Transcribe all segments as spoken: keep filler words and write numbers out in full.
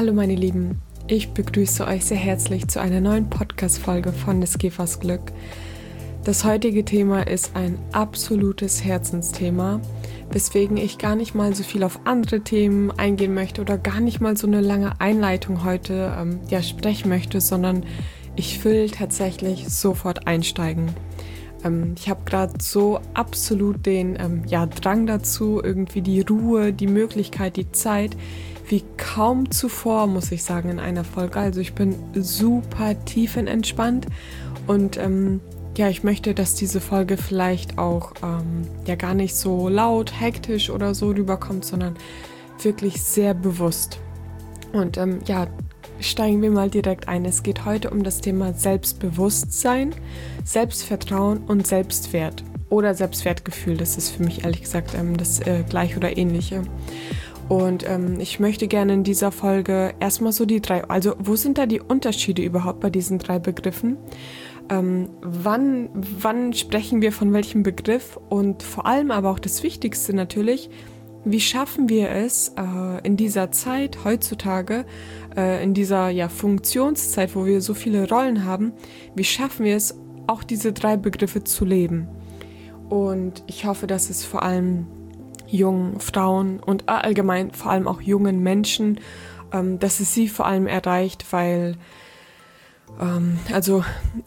Hallo meine Lieben, ich begrüße euch sehr herzlich zu einer neuen Podcast-Folge von des Käfers Glück. Das heutige Thema ist ein absolutes Herzensthema, weswegen ich gar nicht mal so viel auf andere Themen eingehen möchte oder gar nicht mal so eine lange Einleitung heute ähm, ja, sprechen möchte, sondern ich will tatsächlich sofort einsteigen. Ähm, ich habe gerade so absolut den ähm, ja, Drang dazu, irgendwie die Ruhe, die Möglichkeit, die Zeit, wie kaum zuvor, muss ich sagen, in einer Folge. Also ich bin super tiefenentspannt und ähm, ja, ich möchte, dass diese Folge vielleicht auch ähm, ja gar nicht so laut, hektisch oder so rüberkommt, sondern wirklich sehr bewusst. Und ähm, ja, steigen wir mal direkt ein. Es geht heute um das Thema Selbstbewusstsein, Selbstvertrauen und Selbstwert oder Selbstwertgefühl. Das ist für mich ehrlich gesagt ähm, das äh, Gleiche oder Ähnliche. Und ähm, ich möchte gerne in dieser Folge erstmal so die drei, also wo sind da die Unterschiede überhaupt bei diesen drei Begriffen? Ähm, wann, wann sprechen wir von welchem Begriff? Und vor allem aber auch das Wichtigste natürlich, wie schaffen wir es äh, in dieser Zeit heutzutage, äh, in dieser ja, Funktionszeit, wo wir so viele Rollen haben, wie schaffen wir es, auch diese drei Begriffe zu leben? Und ich hoffe, dass es vor allem jungen Frauen und allgemein vor allem auch jungen Menschen, ähm, dass es sie vor allem erreicht, weil ähm, also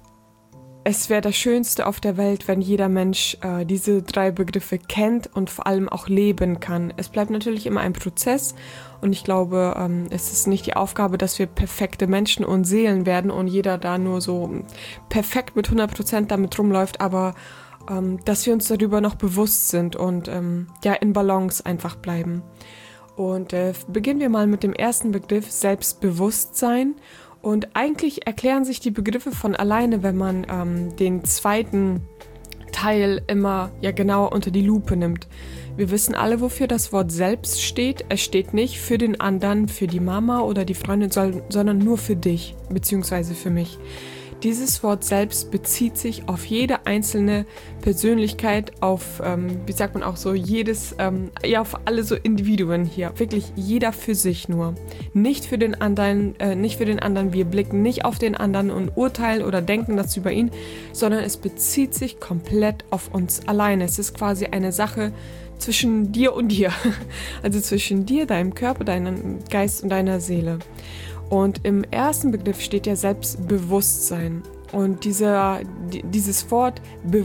es wäre das Schönste auf der Welt, wenn jeder Mensch äh, diese drei Begriffe kennt und vor allem auch leben kann. Es bleibt natürlich immer ein Prozess und ich glaube, ähm, es ist nicht die Aufgabe, dass wir perfekte Menschen und Seelen werden und jeder da nur so perfekt mit hundert Prozent damit rumläuft, aber ähm, dass wir uns darüber noch bewusst sind und ähm, ja in Balance einfach bleiben. Und äh, beginnen wir mal mit dem ersten Begriff Selbstbewusstsein. Und eigentlich erklären sich die Begriffe von alleine, wenn man ähm, den zweiten Teil immer ja genauer unter die Lupe nimmt. Wir wissen alle, wofür das Wort selbst steht. Es steht nicht für den anderen, für die Mama oder die Freundin, sondern nur für dich, beziehungsweise für mich. Dieses Wort selbst bezieht sich auf jede einzelne Persönlichkeit, auf, ähm, wie sagt man auch so, jedes, ähm, ja, auf alle so Individuen hier. Wirklich jeder für sich nur. Nicht für den anderen, äh, nicht für den anderen. Wir blicken nicht auf den anderen und urteilen oder denken das über ihn, sondern es bezieht sich komplett auf uns alleine. Es ist quasi eine Sache zwischen dir und dir. Also zwischen dir, deinem Körper, deinem Geist und deiner Seele. Und im ersten Begriff steht ja Selbstbewusstsein. Und dieser, dieses Wort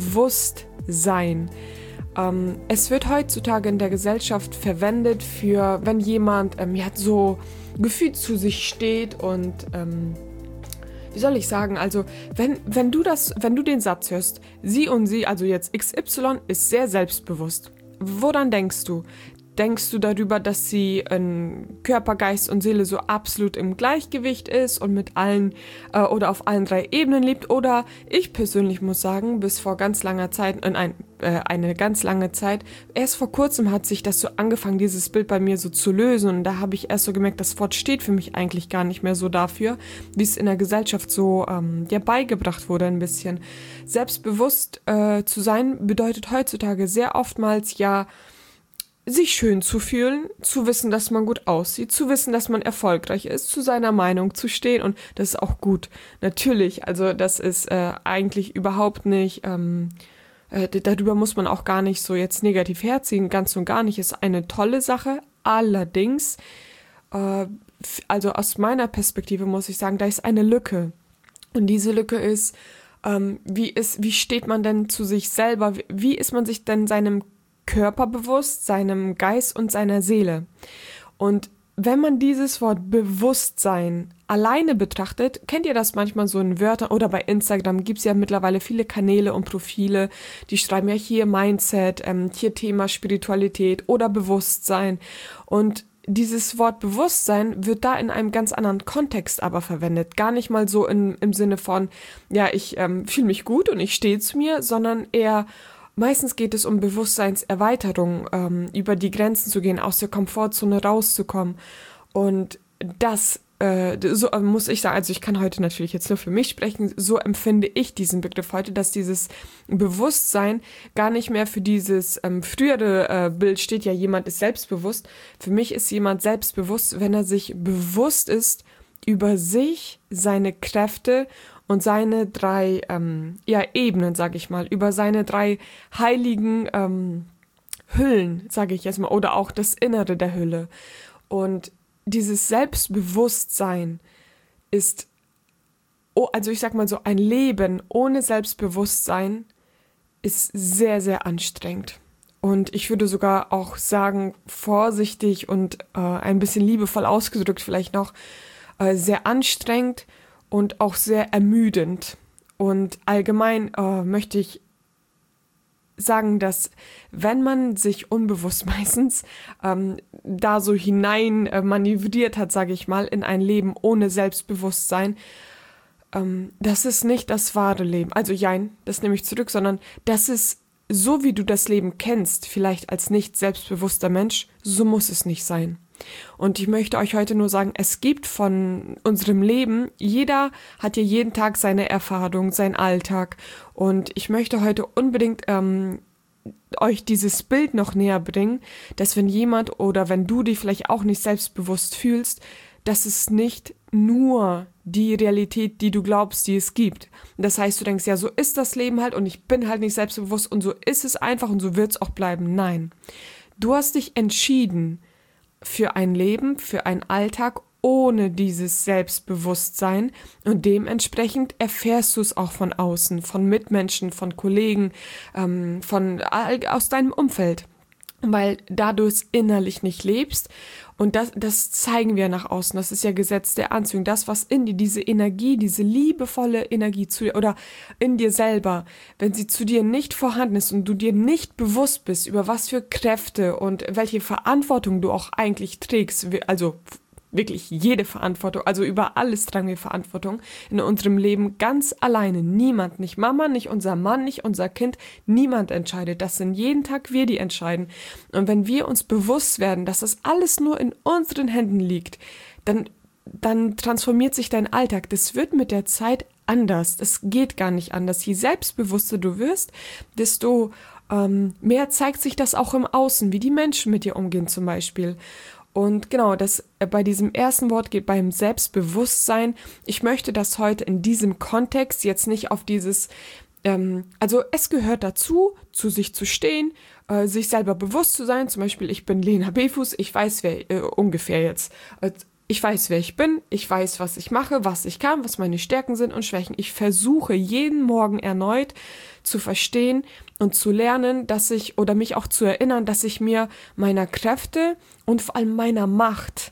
Bewusstsein, ähm, es wird heutzutage in der Gesellschaft verwendet für, wenn jemand ähm, ja, so gefühlt zu sich steht und, ähm, wie soll ich sagen, also wenn, wenn du das, wenn du den Satz hörst, sie und sie, also jetzt X Y, ist sehr selbstbewusst. Woran denkst du? Denkst du darüber, dass sie in Körper, Geist und Seele so absolut im Gleichgewicht ist und mit allen äh, oder auf allen drei Ebenen lebt? Oder ich persönlich muss sagen, bis vor ganz langer Zeit, äh, nein, äh, eine ganz lange Zeit, erst vor kurzem hat sich das so angefangen, dieses Bild bei mir so zu lösen. Und da habe ich erst so gemerkt, das Wort steht für mich eigentlich gar nicht mehr so dafür, wie es in der Gesellschaft so ähm, ja, beigebracht wurde ein bisschen. Selbstbewusst äh, zu sein bedeutet heutzutage sehr oftmals ja, sich schön zu fühlen, zu wissen, dass man gut aussieht, zu wissen, dass man erfolgreich ist, zu seiner Meinung zu stehen und das ist auch gut. Natürlich, also das ist äh, eigentlich überhaupt nicht, ähm, äh, darüber muss man auch gar nicht so jetzt negativ herziehen, ganz und gar nicht, ist eine tolle Sache. Allerdings, äh, also aus meiner Perspektive muss ich sagen, da ist eine Lücke und diese Lücke ist, ähm, wie ist, wie steht man denn zu sich selber, wie, wie ist man sich denn seinem Körper bewusst, seinem Geist und seiner Seele. Und wenn man dieses Wort Bewusstsein alleine betrachtet, kennt ihr das manchmal so in Wörtern oder bei Instagram gibt es ja mittlerweile viele Kanäle und Profile, die schreiben ja hier Mindset, ähm, hier Thema Spiritualität oder Bewusstsein und dieses Wort Bewusstsein wird da in einem ganz anderen Kontext aber verwendet. Gar nicht mal so in, im Sinne von, ja, ich ähm, fühle mich gut und ich stehe zu mir, sondern eher meistens geht es um Bewusstseinserweiterung, ähm, über die Grenzen zu gehen, aus der Komfortzone rauszukommen. Und das äh, so muss ich sagen, also ich kann heute natürlich jetzt nur für mich sprechen, so empfinde ich diesen Begriff heute, dass dieses Bewusstsein gar nicht mehr für dieses ähm, frühere äh, Bild steht, ja, jemand ist selbstbewusst. Für mich ist jemand selbstbewusst, wenn er sich bewusst ist über sich, seine Kräfte und seine drei ähm, ja, Ebenen, sage ich mal, über seine drei heiligen ähm, Hüllen, sage ich jetzt mal, oder auch das Innere der Hülle. Und dieses Selbstbewusstsein ist, oh, also ich sag mal so, ein Leben ohne Selbstbewusstsein ist sehr, sehr anstrengend. Und ich würde sogar auch sagen, vorsichtig und äh, ein bisschen liebevoll ausgedrückt vielleicht noch, äh, sehr anstrengend und auch sehr ermüdend. Und allgemein äh, möchte ich sagen, dass wenn man sich unbewusst meistens ähm, da so hinein äh, manövriert hat, sage ich mal, in ein Leben ohne Selbstbewusstsein, ähm, das ist nicht das wahre Leben. Also jein, das nehme ich zurück, sondern das ist so, wie du das Leben kennst, vielleicht als nicht selbstbewusster Mensch, so muss es nicht sein. Und ich möchte euch heute nur sagen, es gibt von unserem Leben, jeder hat hier jeden Tag seine Erfahrung, seinen Alltag. Und ich möchte heute unbedingt ähm, euch dieses Bild noch näher bringen, dass wenn jemand oder wenn du dich vielleicht auch nicht selbstbewusst fühlst, dass es nicht nur die Realität, die du glaubst, die es gibt. Das heißt, du denkst, ja, so ist das Leben halt und ich bin halt nicht selbstbewusst und so ist es einfach und so wird es auch bleiben. Nein, du hast dich entschieden für ein Leben, für einen Alltag ohne dieses Selbstbewusstsein und dementsprechend erfährst du es auch von außen, von Mitmenschen, von Kollegen, ähm, von aus deinem Umfeld, weil da du es innerlich nicht lebst und das, das zeigen wir nach außen, das ist ja Gesetz der Anziehung, das, was in dir, diese Energie, diese liebevolle Energie zu dir oder in dir selber, wenn sie zu dir nicht vorhanden ist und du dir nicht bewusst bist, über was für Kräfte und welche Verantwortung du auch eigentlich trägst, also wirklich jede Verantwortung, also über alles tragen wir Verantwortung in unserem Leben ganz alleine. Niemand, nicht Mama, nicht unser Mann, nicht unser Kind, niemand entscheidet. Das sind jeden Tag wir, die entscheiden. Und wenn wir uns bewusst werden, dass das alles nur in unseren Händen liegt, dann, dann transformiert sich dein Alltag. Das wird mit der Zeit anders. Das geht gar nicht anders. Je selbstbewusster du wirst, desto ähm, mehr zeigt sich das auch im Außen, wie die Menschen mit dir umgehen zum Beispiel. Und genau, das bei diesem ersten Wort geht beim Selbstbewusstsein. Ich möchte das heute in diesem Kontext jetzt nicht auf dieses, ähm, also es gehört dazu, zu sich zu stehen, äh, sich selber bewusst zu sein. Zum Beispiel, ich bin Lena Befuß, ich weiß, wer äh, ungefähr jetzt, äh, ich weiß, wer ich bin, ich weiß, was ich mache, was ich kann, was meine Stärken sind und Schwächen. Ich versuche jeden Morgen erneut zu verstehen und zu lernen, dass ich, oder mich auch zu erinnern, dass ich mir meiner Kräfte und vor allem meiner Macht,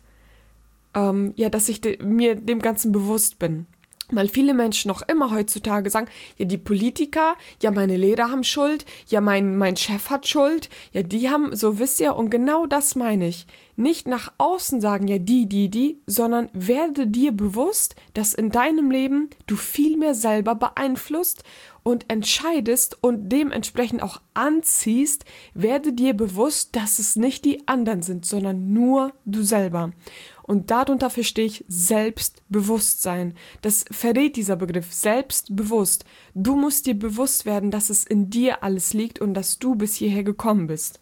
ähm, ja, dass ich de, mir dem Ganzen bewusst bin. Weil viele Menschen noch immer heutzutage sagen, ja, die Politiker, ja, meine Lehrer haben Schuld, ja, mein, mein Chef hat Schuld, ja, die haben, so wisst ihr, und genau das meine ich. Nicht nach außen sagen, ja, die, die, die, sondern werde dir bewusst, dass in deinem Leben du viel mehr selber beeinflusst und entscheidest und dementsprechend auch anziehst, werde dir bewusst, dass es nicht die anderen sind, sondern nur du selber. Und darunter verstehe ich Selbstbewusstsein. Das verrät dieser Begriff, selbstbewusst. Du musst dir bewusst werden, dass es in dir alles liegt und dass du bis hierher gekommen bist.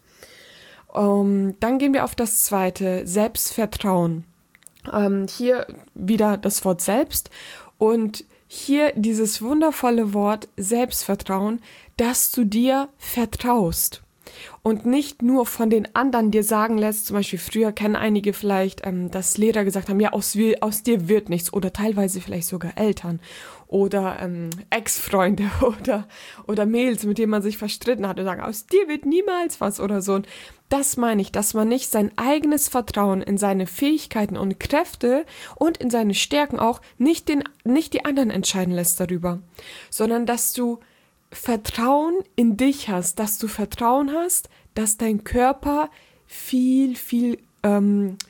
Um, dann gehen wir auf das zweite, Selbstvertrauen. Um, hier wieder das Wort selbst und hier dieses wundervolle Wort Selbstvertrauen, dass du dir vertraust. Und nicht nur von den anderen dir sagen lässt, zum Beispiel früher kennen einige vielleicht, ähm, dass Lehrer gesagt haben, ja, aus, aus dir wird nichts oder teilweise vielleicht sogar Eltern oder ähm, Ex-Freunde oder, oder Mädels, mit denen man sich verstritten hat und sagen, aus dir wird niemals was oder so. Und das meine ich, dass man nicht sein eigenes Vertrauen in seine Fähigkeiten und Kräfte und in seine Stärken auch nicht, den, nicht die anderen entscheiden lässt darüber, sondern dass du Vertrauen in dich hast, dass du Vertrauen hast, dass dein Körper viel, viel ähm,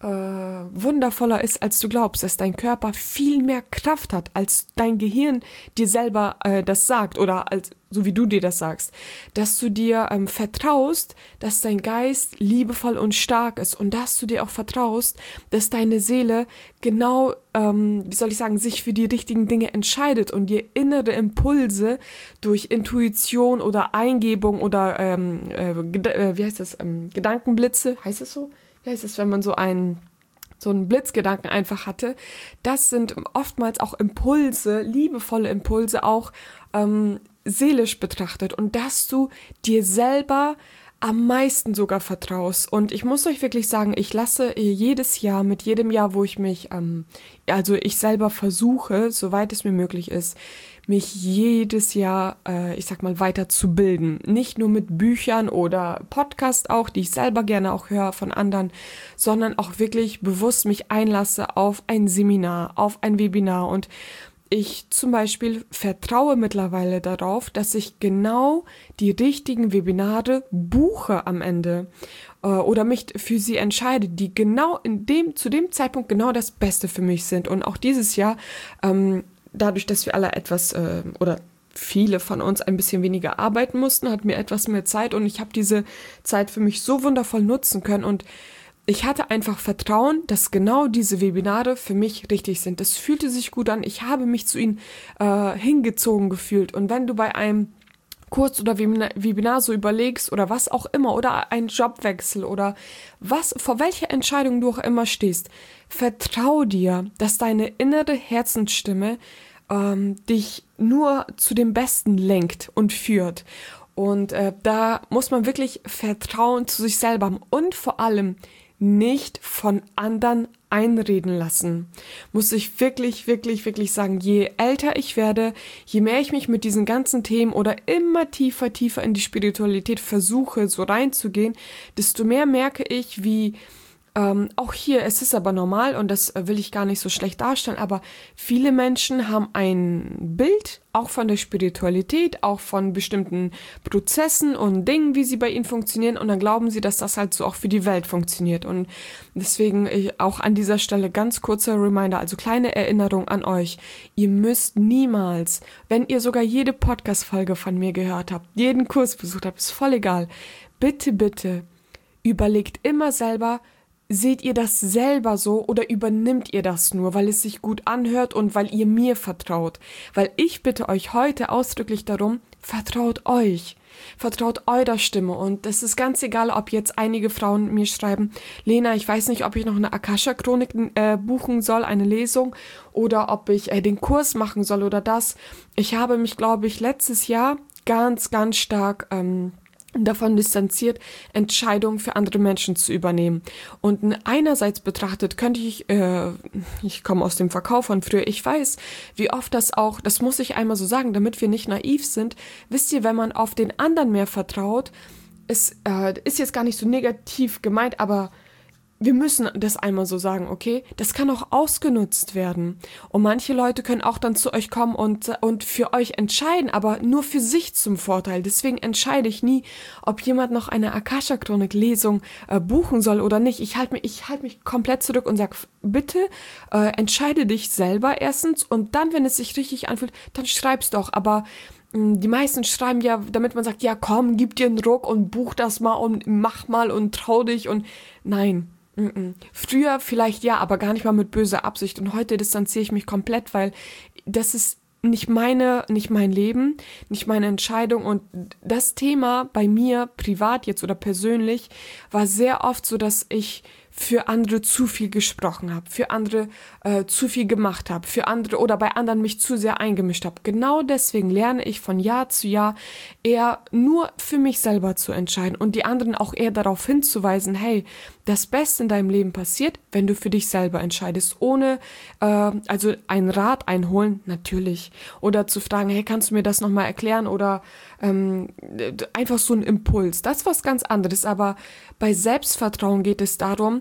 äh, wundervoller ist, als du glaubst, dass dein Körper viel mehr Kraft hat, als dein Gehirn dir selber äh, das sagt oder als so wie du dir das sagst, dass du dir ähm, vertraust, dass dein Geist liebevoll und stark ist und dass du dir auch vertraust, dass deine Seele genau, ähm, wie soll ich sagen, sich für die richtigen Dinge entscheidet und dir innere Impulse durch Intuition oder Eingebung oder ähm, äh, wie heißt das, ähm, Gedankenblitze, heißt es so? Wie heißt es, wenn man so einen so einen Blitzgedanken einfach hatte, das sind oftmals auch Impulse, liebevolle Impulse, auch ähm, seelisch betrachtet und dass du dir selber am meisten sogar vertraust. Und ich muss euch wirklich sagen, ich lasse jedes Jahr, mit jedem Jahr, wo ich mich, ähm, also ich selber versuche, soweit es mir möglich ist, mich jedes Jahr, äh, ich sag mal, weiter zu bilden. Nicht nur mit Büchern oder Podcasts auch, die ich selber gerne auch höre von anderen, sondern auch wirklich bewusst mich einlasse auf ein Seminar, auf ein Webinar. Und ich zum Beispiel vertraue mittlerweile darauf, dass ich genau die richtigen Webinare buche am Ende äh, oder mich für sie entscheide, die genau in dem, zu dem Zeitpunkt genau das Beste für mich sind. Und auch dieses Jahr, ähm, dadurch, dass wir alle etwas äh, oder viele von uns ein bisschen weniger arbeiten mussten, hat mir etwas mehr Zeit und ich habe diese Zeit für mich so wundervoll nutzen können und ich hatte einfach Vertrauen, dass genau diese Webinare für mich richtig sind. Das fühlte sich gut an. Ich habe mich zu ihnen äh, hingezogen gefühlt. Und wenn du bei einem Kurs oder Webinar, Webinar so überlegst oder was auch immer oder ein Jobwechsel oder was, vor welcher Entscheidung du auch immer stehst, vertrau dir, dass deine innere Herzensstimme ähm, dich nur zu dem Besten lenkt und führt. Und äh, da muss man wirklich Vertrauen zu sich selber haben und vor allem nicht von anderen einreden lassen. Muss ich wirklich, wirklich, wirklich sagen, je älter ich werde, je mehr ich mich mit diesen ganzen Themen oder immer tiefer, tiefer in die Spiritualität versuche, so reinzugehen, desto mehr merke ich, wie Ähm, auch hier, es ist aber normal und das will ich gar nicht so schlecht darstellen, aber viele Menschen haben ein Bild, auch von der Spiritualität, auch von bestimmten Prozessen und Dingen, wie sie bei ihnen funktionieren und dann glauben sie, dass das halt so auch für die Welt funktioniert und deswegen ich, auch an dieser Stelle ganz kurzer Reminder, also kleine Erinnerung an euch, ihr müsst niemals, wenn ihr sogar jede Podcast-Folge von mir gehört habt, jeden Kurs besucht habt, ist voll egal, bitte, bitte überlegt immer selber, seht ihr das selber so oder übernimmt ihr das nur, weil es sich gut anhört und weil ihr mir vertraut? Weil ich bitte euch heute ausdrücklich darum, vertraut euch. Vertraut eurer Stimme und es ist ganz egal, ob jetzt einige Frauen mir schreiben, Lena, ich weiß nicht, ob ich noch eine Akasha-Chronik äh, buchen soll, eine Lesung oder ob ich äh, den Kurs machen soll oder das. Ich habe mich, glaube ich, letztes Jahr ganz, ganz stark ähm, davon distanziert, Entscheidungen für andere Menschen zu übernehmen. Und einerseits betrachtet könnte ich, äh, ich komme aus dem Verkauf von früher, ich weiß, wie oft das auch, das muss ich einmal so sagen, damit wir nicht naiv sind, wisst ihr, wenn man auf den anderen mehr vertraut, es äh, ist jetzt gar nicht so negativ gemeint, aber wir müssen das einmal so sagen, okay? Das kann auch ausgenutzt werden. Und manche Leute können auch dann zu euch kommen und, und für euch entscheiden, aber nur für sich zum Vorteil. Deswegen entscheide ich nie, ob jemand noch eine Akasha-Chronik-Lesung äh, buchen soll oder nicht. Ich halte mich, ich halte mich komplett zurück und sage, bitte äh, entscheide dich selber erstens und dann, wenn es sich richtig anfühlt, dann schreib's doch. Aber mh, die meisten schreiben ja, damit man sagt, ja komm, gib dir einen Ruck und buch das mal und mach mal und trau dich und nein. Mm-mm. Früher vielleicht ja, aber gar nicht mal mit böser Absicht und heute distanziere ich mich komplett, weil das ist nicht meine, nicht mein Leben, nicht meine Entscheidung und das Thema bei mir privat jetzt oder persönlich war sehr oft so, dass ich für andere zu viel gesprochen habe, für andere äh, zu viel gemacht habe, für andere oder bei anderen mich zu sehr eingemischt habe. Genau deswegen lerne ich von Jahr zu Jahr eher nur für mich selber zu entscheiden und die anderen auch eher darauf hinzuweisen, hey, das Beste in deinem Leben passiert, wenn du für dich selber entscheidest, ohne, äh, also einen Rat einholen, natürlich, oder zu fragen, hey, kannst du mir das nochmal erklären oder ähm, einfach so ein Impuls, das ist was ganz anderes, aber bei Selbstvertrauen geht es darum,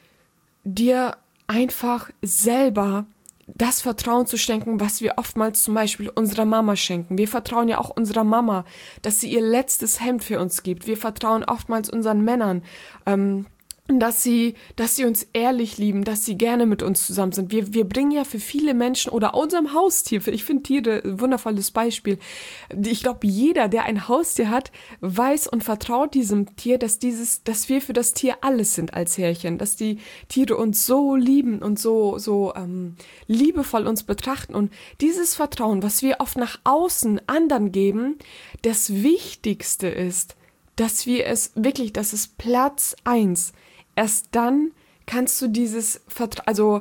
dir einfach selber das Vertrauen zu schenken, was wir oftmals zum Beispiel unserer Mama schenken. Wir vertrauen ja auch unserer Mama, dass sie ihr letztes Hemd für uns gibt. Wir vertrauen oftmals unseren Männern, ähm, dass sie, dass sie uns ehrlich lieben, dass sie gerne mit uns zusammen sind. Wir, wir bringen ja für viele Menschen oder unserem Haustier, ich finde Tiere ein wundervolles Beispiel. Ich glaube, jeder, der ein Haustier hat, weiß und vertraut diesem Tier, dass dieses, dass wir für das Tier alles sind als Herrchen, dass die Tiere uns so lieben und so, so ähm, liebevoll uns betrachten. Und dieses Vertrauen, was wir oft nach außen anderen geben, das Wichtigste ist, dass wir es wirklich, das ist Platz eins. Erst dann kannst du dieses Vertrauen, also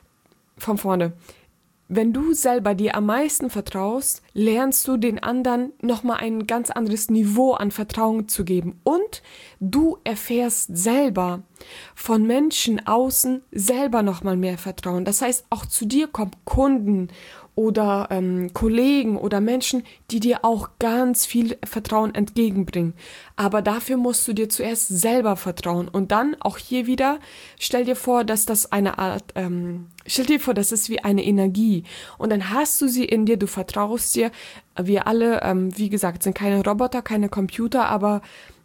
von vorne, wenn du selber dir am meisten vertraust, lernst du den anderen nochmal ein ganz anderes Niveau an Vertrauen zu geben. Und du erfährst selber von Menschen außen selber nochmal mehr Vertrauen. Das heißt, auch zu dir kommen Kunden oder ähm, Kollegen oder Menschen, die dir auch ganz viel Vertrauen entgegenbringen. Aber dafür musst du dir zuerst selber vertrauen. Und dann auch hier wieder, stell dir vor, dass das eine Art, ähm, stell dir vor, das ist wie eine Energie. Und dann hast du sie in dir, du vertraust dir. Wir alle, ähm, wie gesagt, sind keine Roboter, keine Computer, aber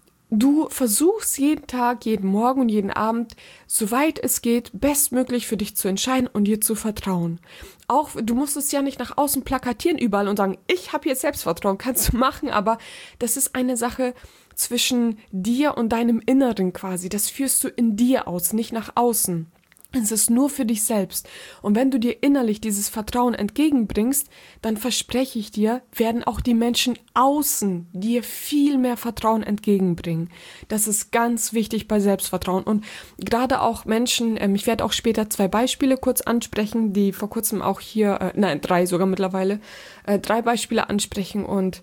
du versuchst jeden Tag, jeden Morgen und jeden Abend, soweit es geht, bestmöglich für dich zu entscheiden und dir zu vertrauen. Auch, du musst es ja nicht nach außen plakatieren überall und sagen, ich habe jetzt Selbstvertrauen, kannst du machen, aber das ist eine Sache zwischen dir und deinem Inneren quasi. Das führst du in dir aus, nicht nach außen. Es ist nur für dich selbst. Und wenn du dir innerlich dieses Vertrauen entgegenbringst, dann verspreche ich dir, werden auch die Menschen außen dir viel mehr Vertrauen entgegenbringen. Das ist ganz wichtig bei Selbstvertrauen. Und gerade auch Menschen, ähm, ich werde auch später zwei Beispiele kurz ansprechen, die vor kurzem auch hier, äh, nein, drei sogar mittlerweile, äh, drei Beispiele ansprechen und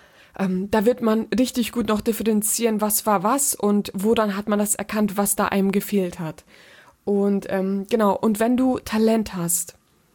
Ähm, da wird man richtig gut noch differenzieren, was war was und woran hat man das erkannt, was da einem gefehlt hat. Und ähm, genau, und wenn du Talent hast,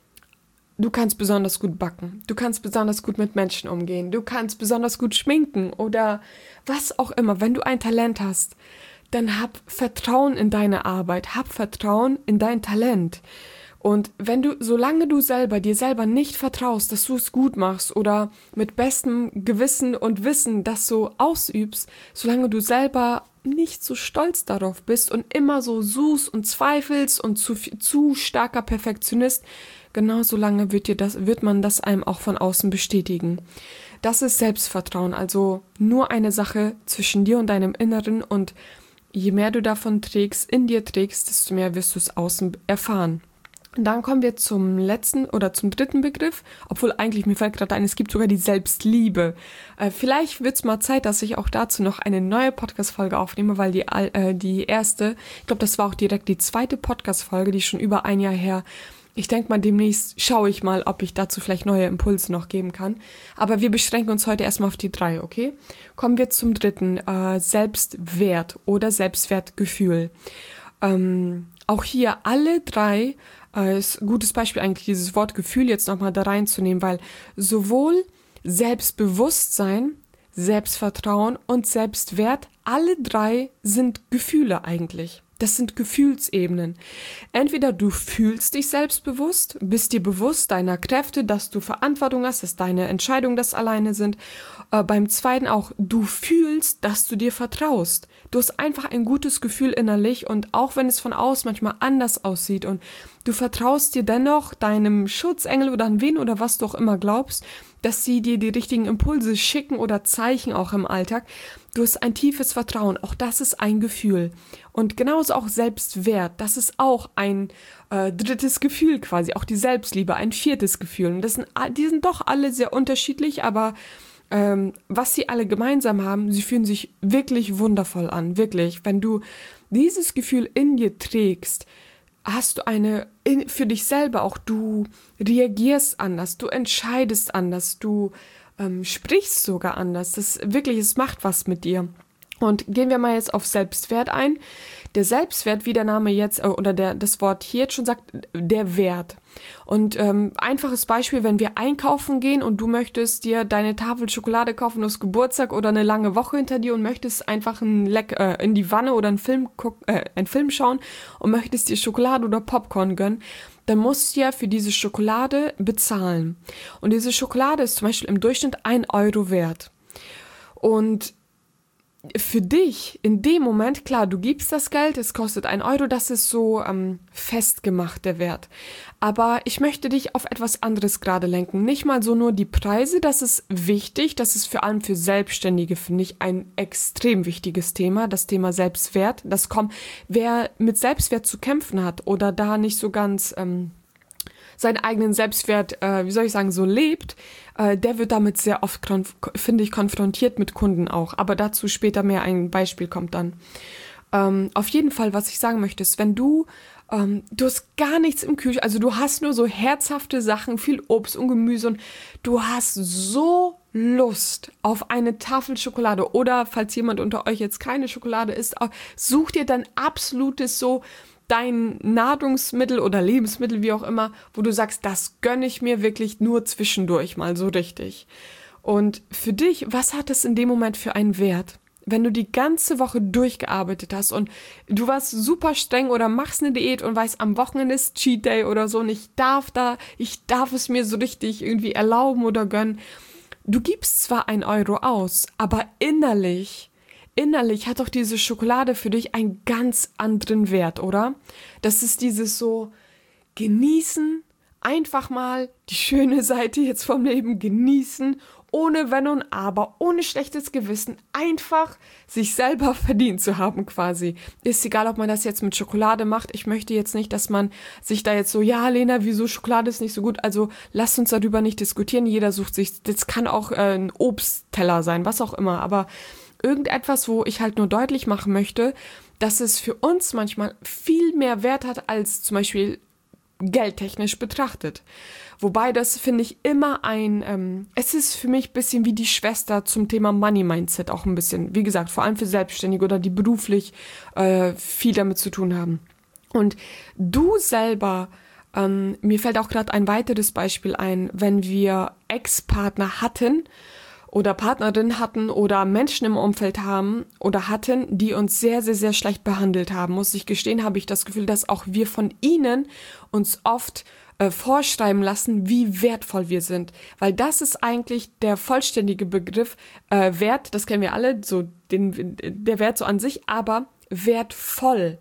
du kannst besonders gut backen, du kannst besonders gut mit Menschen umgehen, du kannst besonders gut schminken oder was auch immer, wenn du ein Talent hast, dann hab Vertrauen in deine Arbeit, hab Vertrauen in dein Talent. Und wenn du, solange du selber dir selber nicht vertraust, dass du es gut machst oder mit bestem Gewissen und Wissen das so ausübst, solange du selber nicht so stolz darauf bist und immer so suchst und zweifelst und zu, zu starker Perfektionist, genau so lange wird dir das, wird man das einem auch von außen bestätigen. Das ist Selbstvertrauen, also nur eine Sache zwischen dir und deinem Inneren und je mehr du davon trägst, in dir trägst, desto mehr wirst du es außen erfahren. Und dann kommen wir zum letzten oder zum dritten Begriff, obwohl eigentlich, mir fällt gerade ein, es gibt sogar die Selbstliebe. Äh, vielleicht wird es mal Zeit, dass ich auch dazu noch eine neue Podcast-Folge aufnehme, weil die, äh, die erste, ich glaube, das war auch direkt die zweite Podcast-Folge, die ist schon über ein Jahr her. Ich denke mal, demnächst schaue ich mal, ob ich dazu vielleicht neue Impulse noch geben kann. Aber wir beschränken uns heute erstmal auf die drei, okay? Kommen wir zum dritten, äh, Selbstwert oder Selbstwertgefühl. Ähm, auch hier alle drei äh, ist ein gutes Beispiel eigentlich, dieses Wort Gefühl jetzt nochmal da reinzunehmen, weil sowohl Selbstbewusstsein, Selbstvertrauen und Selbstwert, alle drei sind Gefühle eigentlich. Das sind Gefühlsebenen. Entweder du fühlst dich selbstbewusst, bist dir bewusst deiner Kräfte, dass du Verantwortung hast, dass deine Entscheidungen das alleine sind. Äh, beim zweiten auch, du fühlst, dass du dir vertraust. Du hast einfach ein gutes Gefühl innerlich und auch wenn es von außen manchmal anders aussieht und du vertraust dir dennoch deinem Schutzengel oder an wen oder was du auch immer glaubst, dass sie dir die richtigen Impulse schicken oder Zeichen auch im Alltag. Du hast ein tiefes Vertrauen, auch das ist ein Gefühl. Und genauso auch Selbstwert, das ist auch ein äh, drittes Gefühl quasi, auch die Selbstliebe, ein viertes Gefühl. Und das sind, die sind doch alle sehr unterschiedlich, aber ähm, was sie alle gemeinsam haben, sie fühlen sich wirklich wundervoll an, wirklich. Wenn du dieses Gefühl in dir trägst, hast du eine, in, für dich selber auch, du reagierst anders, du entscheidest anders, du ähm, sprichst sogar anders. Das wirklich, es macht was mit dir. Und gehen wir mal jetzt auf Selbstwert ein. Der Selbstwert, wie der Name jetzt, oder der, das Wort hier jetzt schon sagt, der Wert. Und ähm, einfaches Beispiel, wenn wir einkaufen gehen und du möchtest dir deine Tafel Schokolade kaufen, du hast Geburtstag oder eine lange Woche hinter dir und möchtest einfach ein Leck, äh, in die Wanne oder einen Film, guck, äh, einen Film schauen und möchtest dir Schokolade oder Popcorn gönnen, dann musst du ja für diese Schokolade bezahlen. Und diese Schokolade ist zum Beispiel im Durchschnitt ein Euro wert. Und für dich in dem Moment, klar, du gibst das Geld, es kostet ein Euro, das ist so ähm, festgemacht, der Wert. Aber ich möchte dich auf etwas anderes gerade lenken. Nicht mal so nur die Preise, das ist wichtig, das ist vor allem für Selbstständige, finde ich, ein extrem wichtiges Thema, das Thema Selbstwert. Das kommt, wer mit Selbstwert zu kämpfen hat oder da nicht so ganz ähm, seinen eigenen Selbstwert, äh, wie soll ich sagen, so lebt, äh, der wird damit sehr oft, konf- finde ich, konfrontiert mit Kunden auch. Aber dazu später mehr, ein Beispiel kommt dann. Ähm, auf jeden Fall, was ich sagen möchte, ist, wenn du, ähm, du hast gar nichts im Kühlschrank, also du hast nur so herzhafte Sachen, viel Obst und Gemüse und du hast so Lust auf eine Tafel Schokolade oder falls jemand unter euch jetzt keine Schokolade isst, such dir dein absolutes so dein Nahrungsmittel oder Lebensmittel, wie auch immer, wo du sagst, das gönne ich mir wirklich nur zwischendurch mal so richtig. Und für dich, was hat es in dem Moment für einen Wert? Wenn du die ganze Woche durchgearbeitet hast und du warst super streng oder machst eine Diät und weißt, am Wochenende ist Cheat Day oder so und ich darf da, ich darf es mir so richtig irgendwie erlauben oder gönnen. Du gibst zwar ein Euro aus, aber innerlich Innerlich hat doch diese Schokolade für dich einen ganz anderen Wert, oder? Das ist dieses so genießen, einfach mal die schöne Seite jetzt vom Leben genießen, ohne Wenn und Aber, ohne schlechtes Gewissen, einfach sich selber verdient zu haben quasi. Ist egal, ob man das jetzt mit Schokolade macht. Ich möchte jetzt nicht, dass man sich da jetzt so, ja Lena, wieso Schokolade ist nicht so gut? Also lasst uns darüber nicht diskutieren. Jeder sucht sich, das kann auch äh, ein Obstteller sein, was auch immer, aber irgendetwas, wo ich halt nur deutlich machen möchte, dass es für uns manchmal viel mehr Wert hat, als zum Beispiel geldtechnisch betrachtet. Wobei das, finde ich, immer ein, ähm, es ist für mich ein bisschen wie die Schwester zum Thema Money Mindset, auch ein bisschen, wie gesagt, vor allem für Selbstständige oder die beruflich äh, viel damit zu tun haben. Und du selber, ähm, mir fällt auch gerade ein weiteres Beispiel ein, wenn wir Ex-Partner hatten, oder Partnerin hatten oder Menschen im Umfeld haben oder hatten, die uns sehr, sehr, sehr schlecht behandelt haben. Muss ich gestehen, habe ich das Gefühl, dass auch wir von ihnen uns oft äh, vorschreiben lassen, wie wertvoll wir sind. Weil das ist eigentlich der vollständige Begriff äh, Wert, das kennen wir alle, so den, der Wert so an sich, aber wertvoll.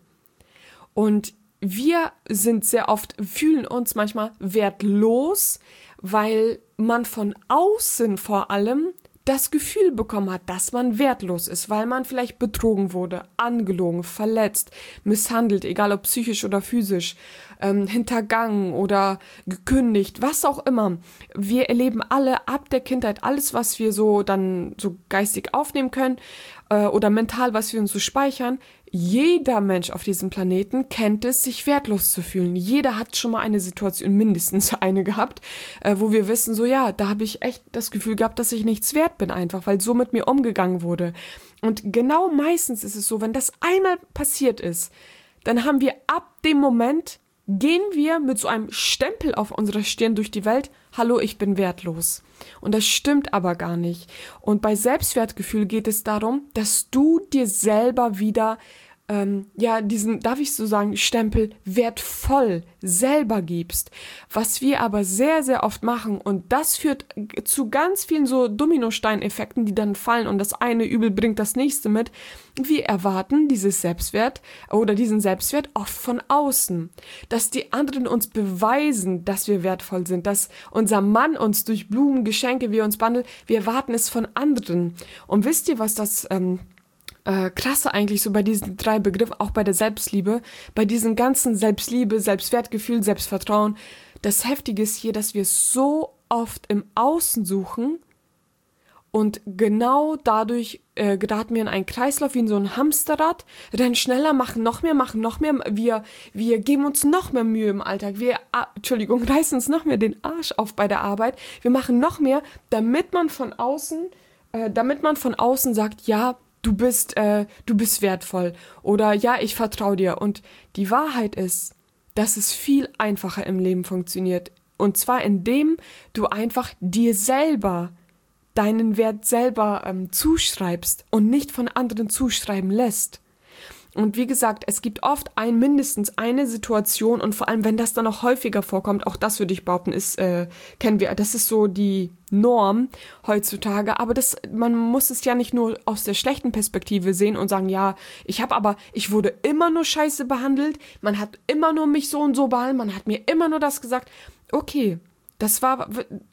Und wir sind sehr oft, fühlen uns manchmal wertlos, weil man von außen vor allem das Gefühl bekommen hat, dass man wertlos ist, weil man vielleicht betrogen wurde, angelogen, verletzt, misshandelt, egal ob psychisch oder physisch, ähm, hintergangen oder gekündigt, was auch immer. Wir erleben alle ab der Kindheit alles, was wir so dann so geistig aufnehmen können äh, oder mental, was wir uns so speichern. Jeder Mensch auf diesem Planeten kennt es, sich wertlos zu fühlen. Jeder hat schon mal eine Situation, mindestens eine gehabt, äh, wo wir wissen, so ja, da habe ich echt das Gefühl gehabt, dass ich nichts wert bin einfach, weil so mit mir umgegangen wurde. Und genau meistens ist es so, wenn das einmal passiert ist, dann haben wir ab dem Moment, gehen wir mit so einem Stempel auf unserer Stirn durch die Welt, hallo, ich bin wertlos. Und das stimmt aber gar nicht. Und bei Selbstwertgefühl geht es darum, dass du dir selber wieder, ähm, ja, diesen, darf ich so sagen, Stempel wertvoll selber gibst. Was wir aber sehr, sehr oft machen, und das führt zu ganz vielen so Dominosteineffekten, die dann fallen und das eine Übel bringt das nächste mit. Wir erwarten dieses Selbstwert oder diesen Selbstwert oft von außen, dass die anderen uns beweisen, dass wir wertvoll sind, dass unser Mann uns durch Blumen, Geschenke, wir uns behandeln, wir erwarten es von anderen. Und wisst ihr, was das ähm, äh, Krasse eigentlich so bei diesen drei Begriffen, auch bei der Selbstliebe, bei diesen ganzen Selbstliebe, Selbstwertgefühl, Selbstvertrauen, das Heftige ist hier, dass wir so oft im Außen suchen. Und genau dadurch äh, geraten wir in einen Kreislauf wie in so ein Hamsterrad, rennen schneller, machen noch mehr, machen noch mehr. Wir, wir geben uns noch mehr Mühe im Alltag. Wir, ah, Entschuldigung, reißen uns noch mehr den Arsch auf bei der Arbeit. Wir machen noch mehr, damit man von außen, äh, damit man von außen sagt, ja, du bist, äh, du bist wertvoll oder ja, ich vertraue dir. Und die Wahrheit ist, dass es viel einfacher im Leben funktioniert. Und zwar indem du einfach dir selber deinen Wert selber ähm, zuschreibst und nicht von anderen zuschreiben lässt. Und wie gesagt, es gibt oft ein, mindestens eine Situation und vor allem, wenn das dann auch häufiger vorkommt, auch das würde ich behaupten, ist, äh, kennen wir, das ist so die Norm heutzutage, aber das, man muss es ja nicht nur aus der schlechten Perspektive sehen und sagen, ja, ich habe aber, ich wurde immer nur scheiße behandelt, man hat immer nur mich so und so behandelt, man hat mir immer nur das gesagt. Okay, das war,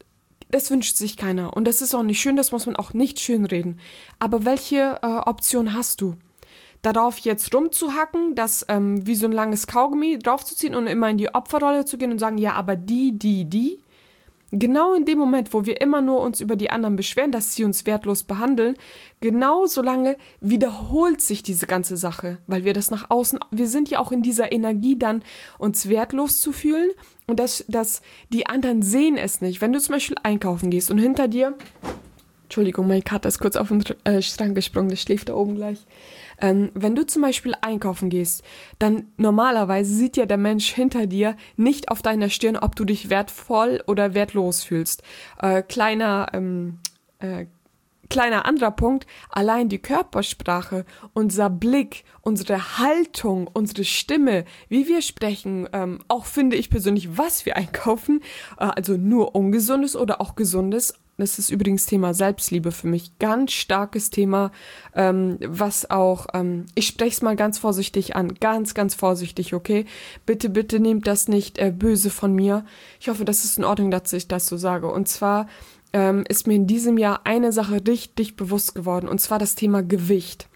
das wünscht sich keiner und das ist auch nicht schön, das muss man auch nicht schönreden. Aber welche äh, Option hast du? Darauf jetzt rumzuhacken, das ähm, wie so ein langes Kaugummi draufzuziehen und immer in die Opferrolle zu gehen und sagen, ja, aber die, die, die. Genau in dem Moment, wo wir immer nur uns über die anderen beschweren, dass sie uns wertlos behandeln, genau so lange wiederholt sich diese ganze Sache, weil wir das nach außen, wir sind ja auch in dieser Energie dann, uns wertlos zu fühlen und dass, dass die anderen sehen es nicht. Wenn du zum Beispiel einkaufen gehst und hinter dir, Entschuldigung, mein Kater ist kurz auf den äh, Strang gesprungen, der schläft da oben gleich. Ähm, wenn du zum Beispiel einkaufen gehst, dann normalerweise sieht ja der Mensch hinter dir nicht auf deiner Stirn, ob du dich wertvoll oder wertlos fühlst. Äh, kleiner, ähm, äh, kleiner anderer Punkt, allein die Körpersprache, unser Blick, unsere Haltung, unsere Stimme, wie wir sprechen, ähm, auch finde ich persönlich, was wir einkaufen, äh, also nur Ungesundes oder auch Gesundes. Das ist übrigens Thema Selbstliebe für mich. Ganz starkes Thema, ähm, was auch, ähm, ich spreche es mal ganz vorsichtig an. Ganz, ganz vorsichtig, okay? Bitte, bitte nehmt das nicht äh, böse von mir. Ich hoffe, das ist in Ordnung, dass ich das so sage. Und zwar ähm, ist mir in diesem Jahr eine Sache richtig bewusst geworden. Und zwar das Thema Gewicht.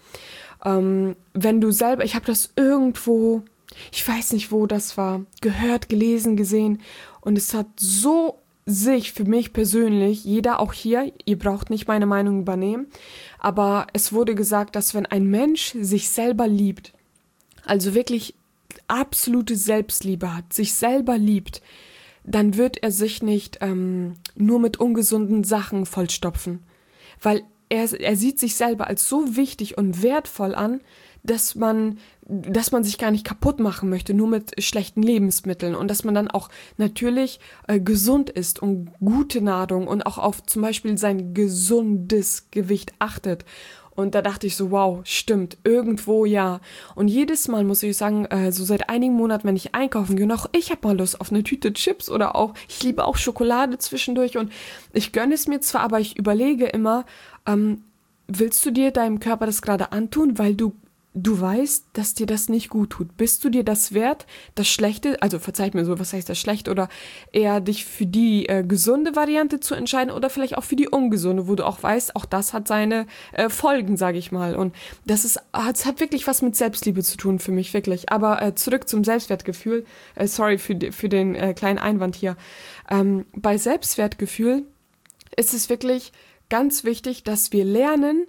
Ähm, wenn du selber, ich habe das irgendwo, ich weiß nicht, wo das war, gehört, gelesen, gesehen. Und es hat so sich für mich persönlich, jeder auch hier, ihr braucht nicht meine Meinung übernehmen, aber es wurde gesagt, dass wenn ein Mensch sich selber liebt, also wirklich absolute Selbstliebe hat, sich selber liebt, dann wird er sich nicht ähm, nur mit ungesunden Sachen vollstopfen, weil er, er sieht sich selber als so wichtig und wertvoll an, dass man, dass man sich gar nicht kaputt machen möchte, nur mit schlechten Lebensmitteln und dass man dann auch natürlich äh, gesund ist und gute Nahrung und auch auf zum Beispiel sein gesundes Gewicht achtet. Und da dachte ich so, wow, stimmt, irgendwo ja. Und jedes Mal muss ich sagen, äh, so seit einigen Monaten, wenn ich einkaufen gehe, und auch ich habe mal Lust auf eine Tüte Chips oder auch, ich liebe auch Schokolade zwischendurch und ich gönne es mir zwar, aber ich überlege immer, ähm, willst du dir deinem Körper das gerade antun, weil du Du weißt, dass dir das nicht gut tut. Bist du dir das wert, das Schlechte, also verzeiht mir so, was heißt das schlecht, oder eher dich für die äh, gesunde Variante zu entscheiden oder vielleicht auch für die ungesunde, wo du auch weißt, auch das hat seine äh, Folgen, sage ich mal. Und das ist, es hat wirklich was mit Selbstliebe zu tun für mich, wirklich. Aber äh, zurück zum Selbstwertgefühl. Äh, sorry für, die, für den äh, kleinen Einwand hier. Ähm, bei Selbstwertgefühl ist es wirklich ganz wichtig, dass wir lernen,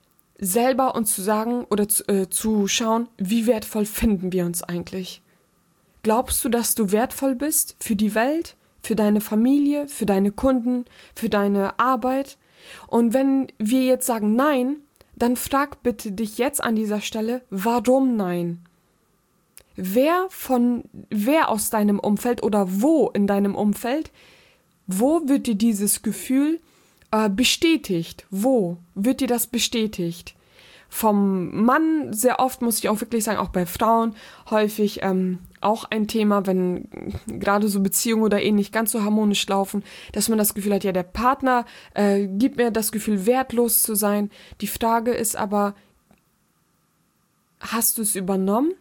selber uns zu sagen oder zu, äh, zu schauen, wie wertvoll finden wir uns eigentlich? Glaubst du, dass du wertvoll bist für die Welt, für deine Familie, für deine Kunden, für deine Arbeit? Und wenn wir jetzt sagen nein, dann frag bitte dich jetzt an dieser Stelle, warum nein? Wer von, wer aus deinem Umfeld oder wo in deinem Umfeld, wo wird dir dieses Gefühl bestätigt? Wo wird dir das bestätigt? Vom Mann sehr oft, muss ich auch wirklich sagen, auch bei Frauen häufig ähm, auch ein Thema, wenn gerade so Beziehungen oder eh nicht ganz so harmonisch laufen, dass man das Gefühl hat, ja, der Partner äh, gibt mir das Gefühl, wertlos zu sein. Die Frage ist aber, hast du es übernommen?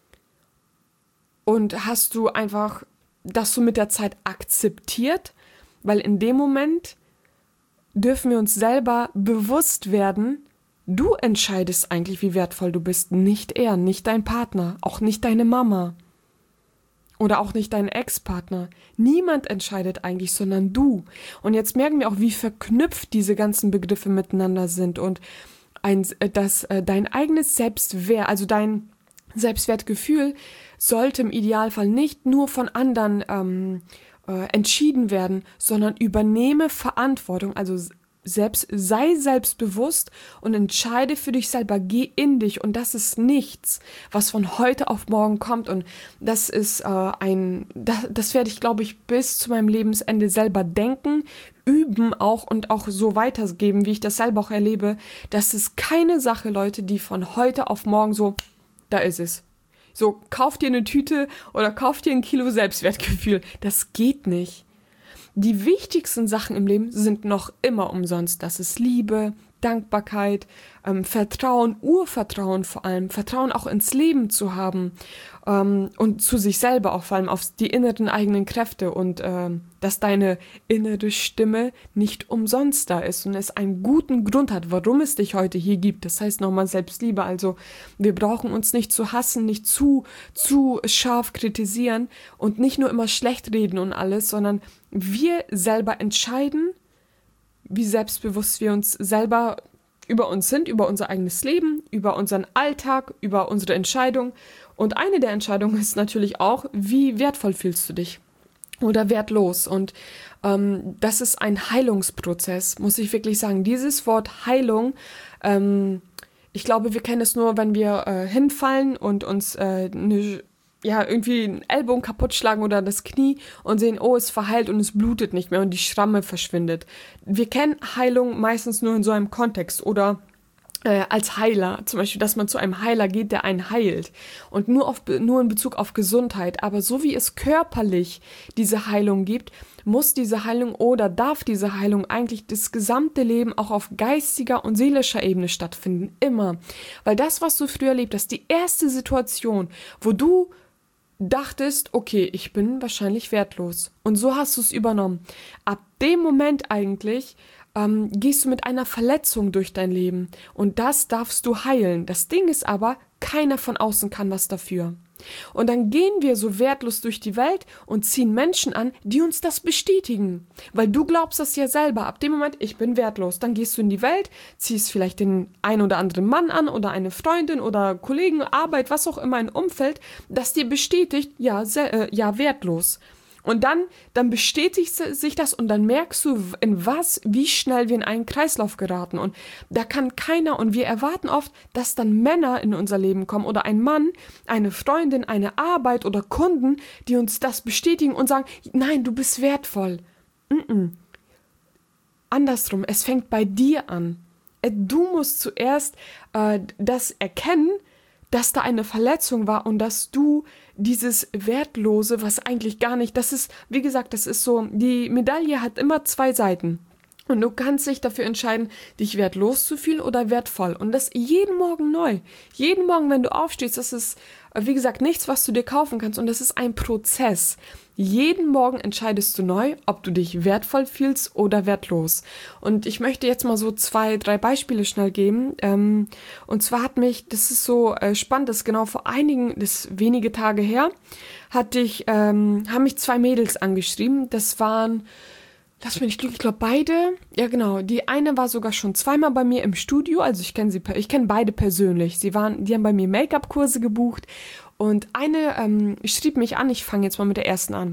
Und hast du einfach das so mit der Zeit akzeptiert? Weil in dem Moment dürfen wir uns selber bewusst werden, du entscheidest eigentlich, wie wertvoll du bist, nicht er, nicht dein Partner, auch nicht deine Mama oder auch nicht dein Ex-Partner. Niemand entscheidet eigentlich, sondern du. Und jetzt merken wir auch, wie verknüpft diese ganzen Begriffe miteinander sind und ein, dass äh, dein eigenes Selbstwert, also dein Selbstwertgefühl sollte im Idealfall nicht nur von anderen ähm, entschieden werden, sondern übernehme Verantwortung, also selbst, sei selbstbewusst und entscheide für dich selber, geh in dich und das ist nichts, was von heute auf morgen kommt und das ist äh, ein, das, das werde ich, glaube ich, bis zu meinem Lebensende selber denken, üben auch und auch so weitergeben, wie ich das selber auch erlebe. Das ist keine Sache, Leute, die von heute auf morgen so da ist es. So, kauf dir eine Tüte oder kauf dir ein Kilo Selbstwertgefühl. Das geht nicht. Die wichtigsten Sachen im Leben sind noch immer umsonst. Das ist Liebe, Dankbarkeit, ähm, Vertrauen, Urvertrauen vor allem, Vertrauen auch ins Leben zu haben ähm, und zu sich selber auch vor allem auf die inneren eigenen Kräfte und ähm, dass deine innere Stimme nicht umsonst da ist und es einen guten Grund hat, warum es dich heute hier gibt. Das heißt nochmal Selbstliebe, also wir brauchen uns nicht zu hassen, nicht zu, zu scharf kritisieren und nicht nur immer schlecht reden und alles, sondern wir selber entscheiden, wie selbstbewusst wir uns selber über uns sind, über unser eigenes Leben, über unseren Alltag, über unsere Entscheidung. Und eine der Entscheidungen ist natürlich auch, wie wertvoll fühlst du dich oder wertlos. Und ähm, das ist ein Heilungsprozess, muss ich wirklich sagen. Dieses Wort Heilung, ähm, ich glaube, wir kennen es nur, wenn wir äh, hinfallen und uns äh, eine ja, irgendwie einen Ellbogen kaputt schlagen oder das Knie und sehen, oh, es verheilt und es blutet nicht mehr und die Schramme verschwindet. Wir kennen Heilung meistens nur in so einem Kontext oder äh, als Heiler, zum Beispiel, dass man zu einem Heiler geht, der einen heilt und nur, auf, nur in Bezug auf Gesundheit. Aber so wie es körperlich diese Heilung gibt, muss diese Heilung oder darf diese Heilung eigentlich das gesamte Leben auch auf geistiger und seelischer Ebene stattfinden. Immer. Weil das, was du früher erlebt hast, die erste Situation, wo du dachtest, okay, ich bin wahrscheinlich wertlos. Und so hast du es übernommen. Ab dem Moment eigentlich ähm, gehst du mit einer Verletzung durch dein Leben. Und das darfst du heilen. Das Ding ist aber, keiner von außen kann was dafür. Und dann gehen wir so wertlos durch die Welt und ziehen Menschen an, die uns das bestätigen. Weil du glaubst das ja selber. Ab dem Moment, ich bin wertlos. Dann gehst du in die Welt, ziehst vielleicht den ein oder anderen Mann an oder eine Freundin oder Kollegen, Arbeit, was auch immer, ein Umfeld, das dir bestätigt, ja, sehr, äh, ja, wertlos. Und dann, dann bestätigt sich das und dann merkst du, in was, wie schnell wir in einen Kreislauf geraten. Und da kann keiner, und wir erwarten oft, dass dann Männer in unser Leben kommen oder ein Mann, eine Freundin, eine Arbeit oder Kunden, die uns das bestätigen und sagen, nein, du bist wertvoll. Mm-mm. Andersrum, es fängt bei dir an. Du musst zuerst äh, das erkennen, dass da eine Verletzung war und dass du dieses Wertlose, was eigentlich gar nicht, das ist, wie gesagt, das ist so, die Medaille hat immer zwei Seiten. Und du kannst dich dafür entscheiden, dich wertlos zu fühlen oder wertvoll. Und das jeden Morgen neu. Jeden Morgen, wenn du aufstehst, das ist, wie gesagt, nichts, was du dir kaufen kannst. Und das ist ein Prozess. Jeden Morgen entscheidest du neu, ob du dich wertvoll fühlst oder wertlos. Und ich möchte jetzt mal so zwei, drei Beispiele schnell geben. Ähm, und zwar hat mich, das ist so äh, spannend, das ist genau vor einigen, das ist wenige Tage her, hatte ich, ähm, haben mich zwei Mädels angeschrieben. Das waren... Lass mich nicht lügen, ich glaube beide, ja genau, die eine war sogar schon zweimal bei mir im Studio, also ich kenne sie, ich kenne beide persönlich, sie waren, die haben bei mir Make-up-Kurse gebucht und eine ähm, schrieb mich an, ich fange jetzt mal mit der ersten an.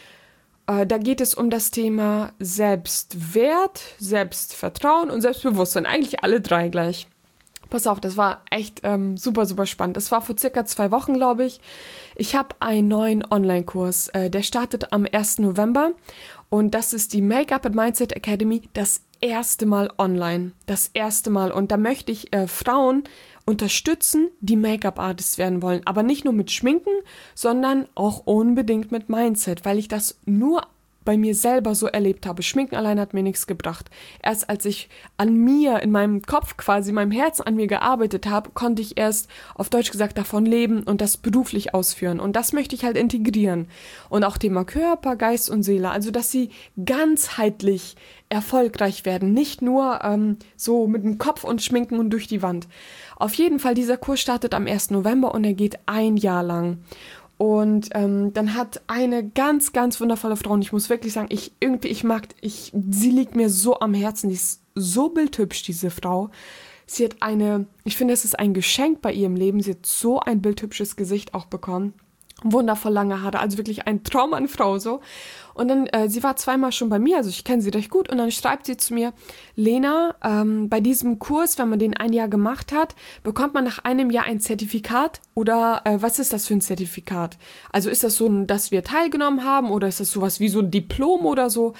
Äh, da geht es um das Thema Selbstwert, Selbstvertrauen und Selbstbewusstsein, eigentlich alle drei gleich. Pass auf, das war echt ähm, super, super spannend. Das war vor circa zwei Wochen, glaube ich. Ich habe einen neuen Online-Kurs, äh, der startet am ersten November und das ist die Make-up and Mindset Academy, das erste Mal online, das erste Mal. Und da möchte ich äh, Frauen unterstützen, die Make-up-Artists werden wollen, aber nicht nur mit Schminken, sondern auch unbedingt mit Mindset, weil ich das nur bei mir selber so erlebt habe. Schminken allein hat mir nichts gebracht. Erst als ich an mir, in meinem Kopf quasi, meinem Herzen an mir gearbeitet habe, konnte ich erst, auf Deutsch gesagt, davon leben und das beruflich ausführen. Und das möchte ich halt integrieren. Und auch Thema Körper, Geist und Seele. Also, dass sie ganzheitlich erfolgreich werden. Nicht nur ähm, so mit dem Kopf und Schminken und durch die Wand. Auf jeden Fall, dieser Kurs startet am ersten November und er geht ein Jahr lang. Und ähm, dann hat eine ganz, ganz wundervolle Frau, und ich muss wirklich sagen, ich irgendwie, ich mag, ich, sie liegt mir so am Herzen, die ist so bildhübsch, diese Frau. Sie hat eine, ich finde, es ist ein Geschenk bei ihrem Leben, sie hat so ein bildhübsches Gesicht auch bekommen. Wundervoll lange Haare, also wirklich ein Traum an Frau so. Und dann, äh, sie war zweimal schon bei mir, also ich kenne sie recht gut. Und dann schreibt sie zu mir, Lena, ähm, bei diesem Kurs, wenn man den ein Jahr gemacht hat, bekommt man nach einem Jahr ein Zertifikat? Oder äh, was ist das für ein Zertifikat? Also ist das so, dass wir teilgenommen haben oder ist das sowas wie so ein Diplom oder so?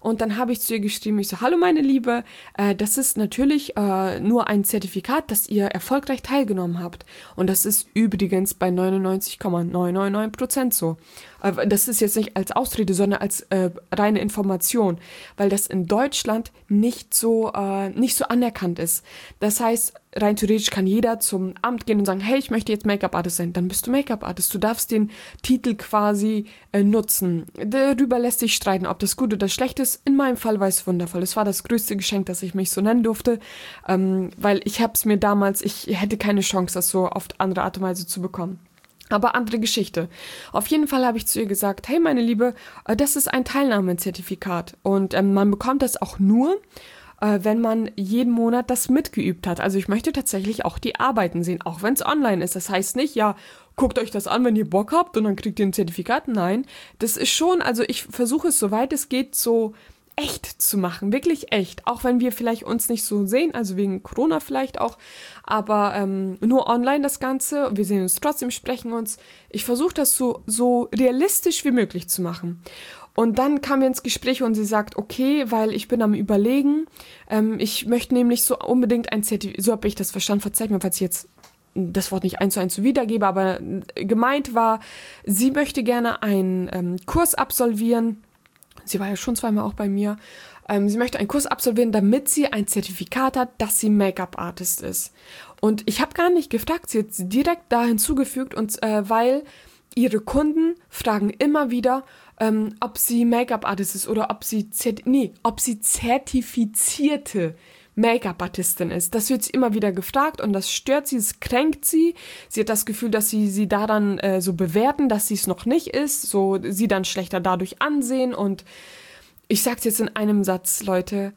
Und dann habe ich zu ihr geschrieben, ich so, hallo meine Liebe, äh, das ist natürlich äh, nur ein Zertifikat, dass ihr erfolgreich teilgenommen habt. Und das ist übrigens bei neunundneunzig Komma neun neun neun Prozent so. Äh, das ist jetzt nicht als Ausrede, sondern als äh, reine Information, weil das in Deutschland nicht so, äh, nicht so anerkannt ist. Das heißt, rein theoretisch kann jeder zum Amt gehen und sagen, hey, ich möchte jetzt Make-up-Artist sein. Dann bist du Make-up-Artist. Du darfst den Titel quasi äh, nutzen. Darüber lässt sich streiten, ob das gut oder schlecht ist. In meinem Fall war es wundervoll. Es war das größte Geschenk, dass ich mich so nennen durfte, ähm, weil ich habe es mir damals, ich hätte keine Chance, das so auf andere Art und Weise zu bekommen. Aber andere Geschichte. Auf jeden Fall habe ich zu ihr gesagt, hey meine Liebe, äh, das ist ein Teilnahmezertifikat und ähm, man bekommt das auch nur, äh, wenn man jeden Monat das mitgeübt hat. Also ich möchte tatsächlich auch die Arbeiten sehen, auch wenn es online ist. Das heißt nicht, ja, guckt euch das an, wenn ihr Bock habt und dann kriegt ihr ein Zertifikat. Nein, das ist schon, also ich versuche es, soweit es geht, so echt zu machen, wirklich echt, auch wenn wir vielleicht uns nicht so sehen, also wegen Corona vielleicht auch, aber ähm, nur online das Ganze, wir sehen uns trotzdem, sprechen uns, ich versuche das so, so realistisch wie möglich zu machen. Und dann kam wir ins Gespräch und sie sagt, okay, weil ich bin am Überlegen, ähm, ich möchte nämlich so unbedingt ein Zertifikat, so habe ich das verstanden, verzeiht mir, falls ich jetzt das Wort nicht eins zu eins so wiedergebe, aber gemeint war, sie möchte gerne einen ähm, Kurs absolvieren. Sie war ja schon zweimal auch bei mir. Ähm, sie möchte einen Kurs absolvieren, damit sie ein Zertifikat hat, dass sie Make-up-Artist ist. Und ich habe gar nicht gefragt, sie hat sie direkt da hinzugefügt, und äh, weil ihre Kunden fragen immer wieder, ähm, ob sie Make-up-Artist ist oder ob sie, zert- nee, ob sie zertifizierte Make-up-Artistin ist. Das wird sie immer wieder gefragt und das stört sie, es kränkt sie. Sie hat das Gefühl, dass sie sie daran äh, so bewerten, dass sie es noch nicht ist, so sie dann schlechter dadurch ansehen. Und ich sag's jetzt in einem Satz, Leute,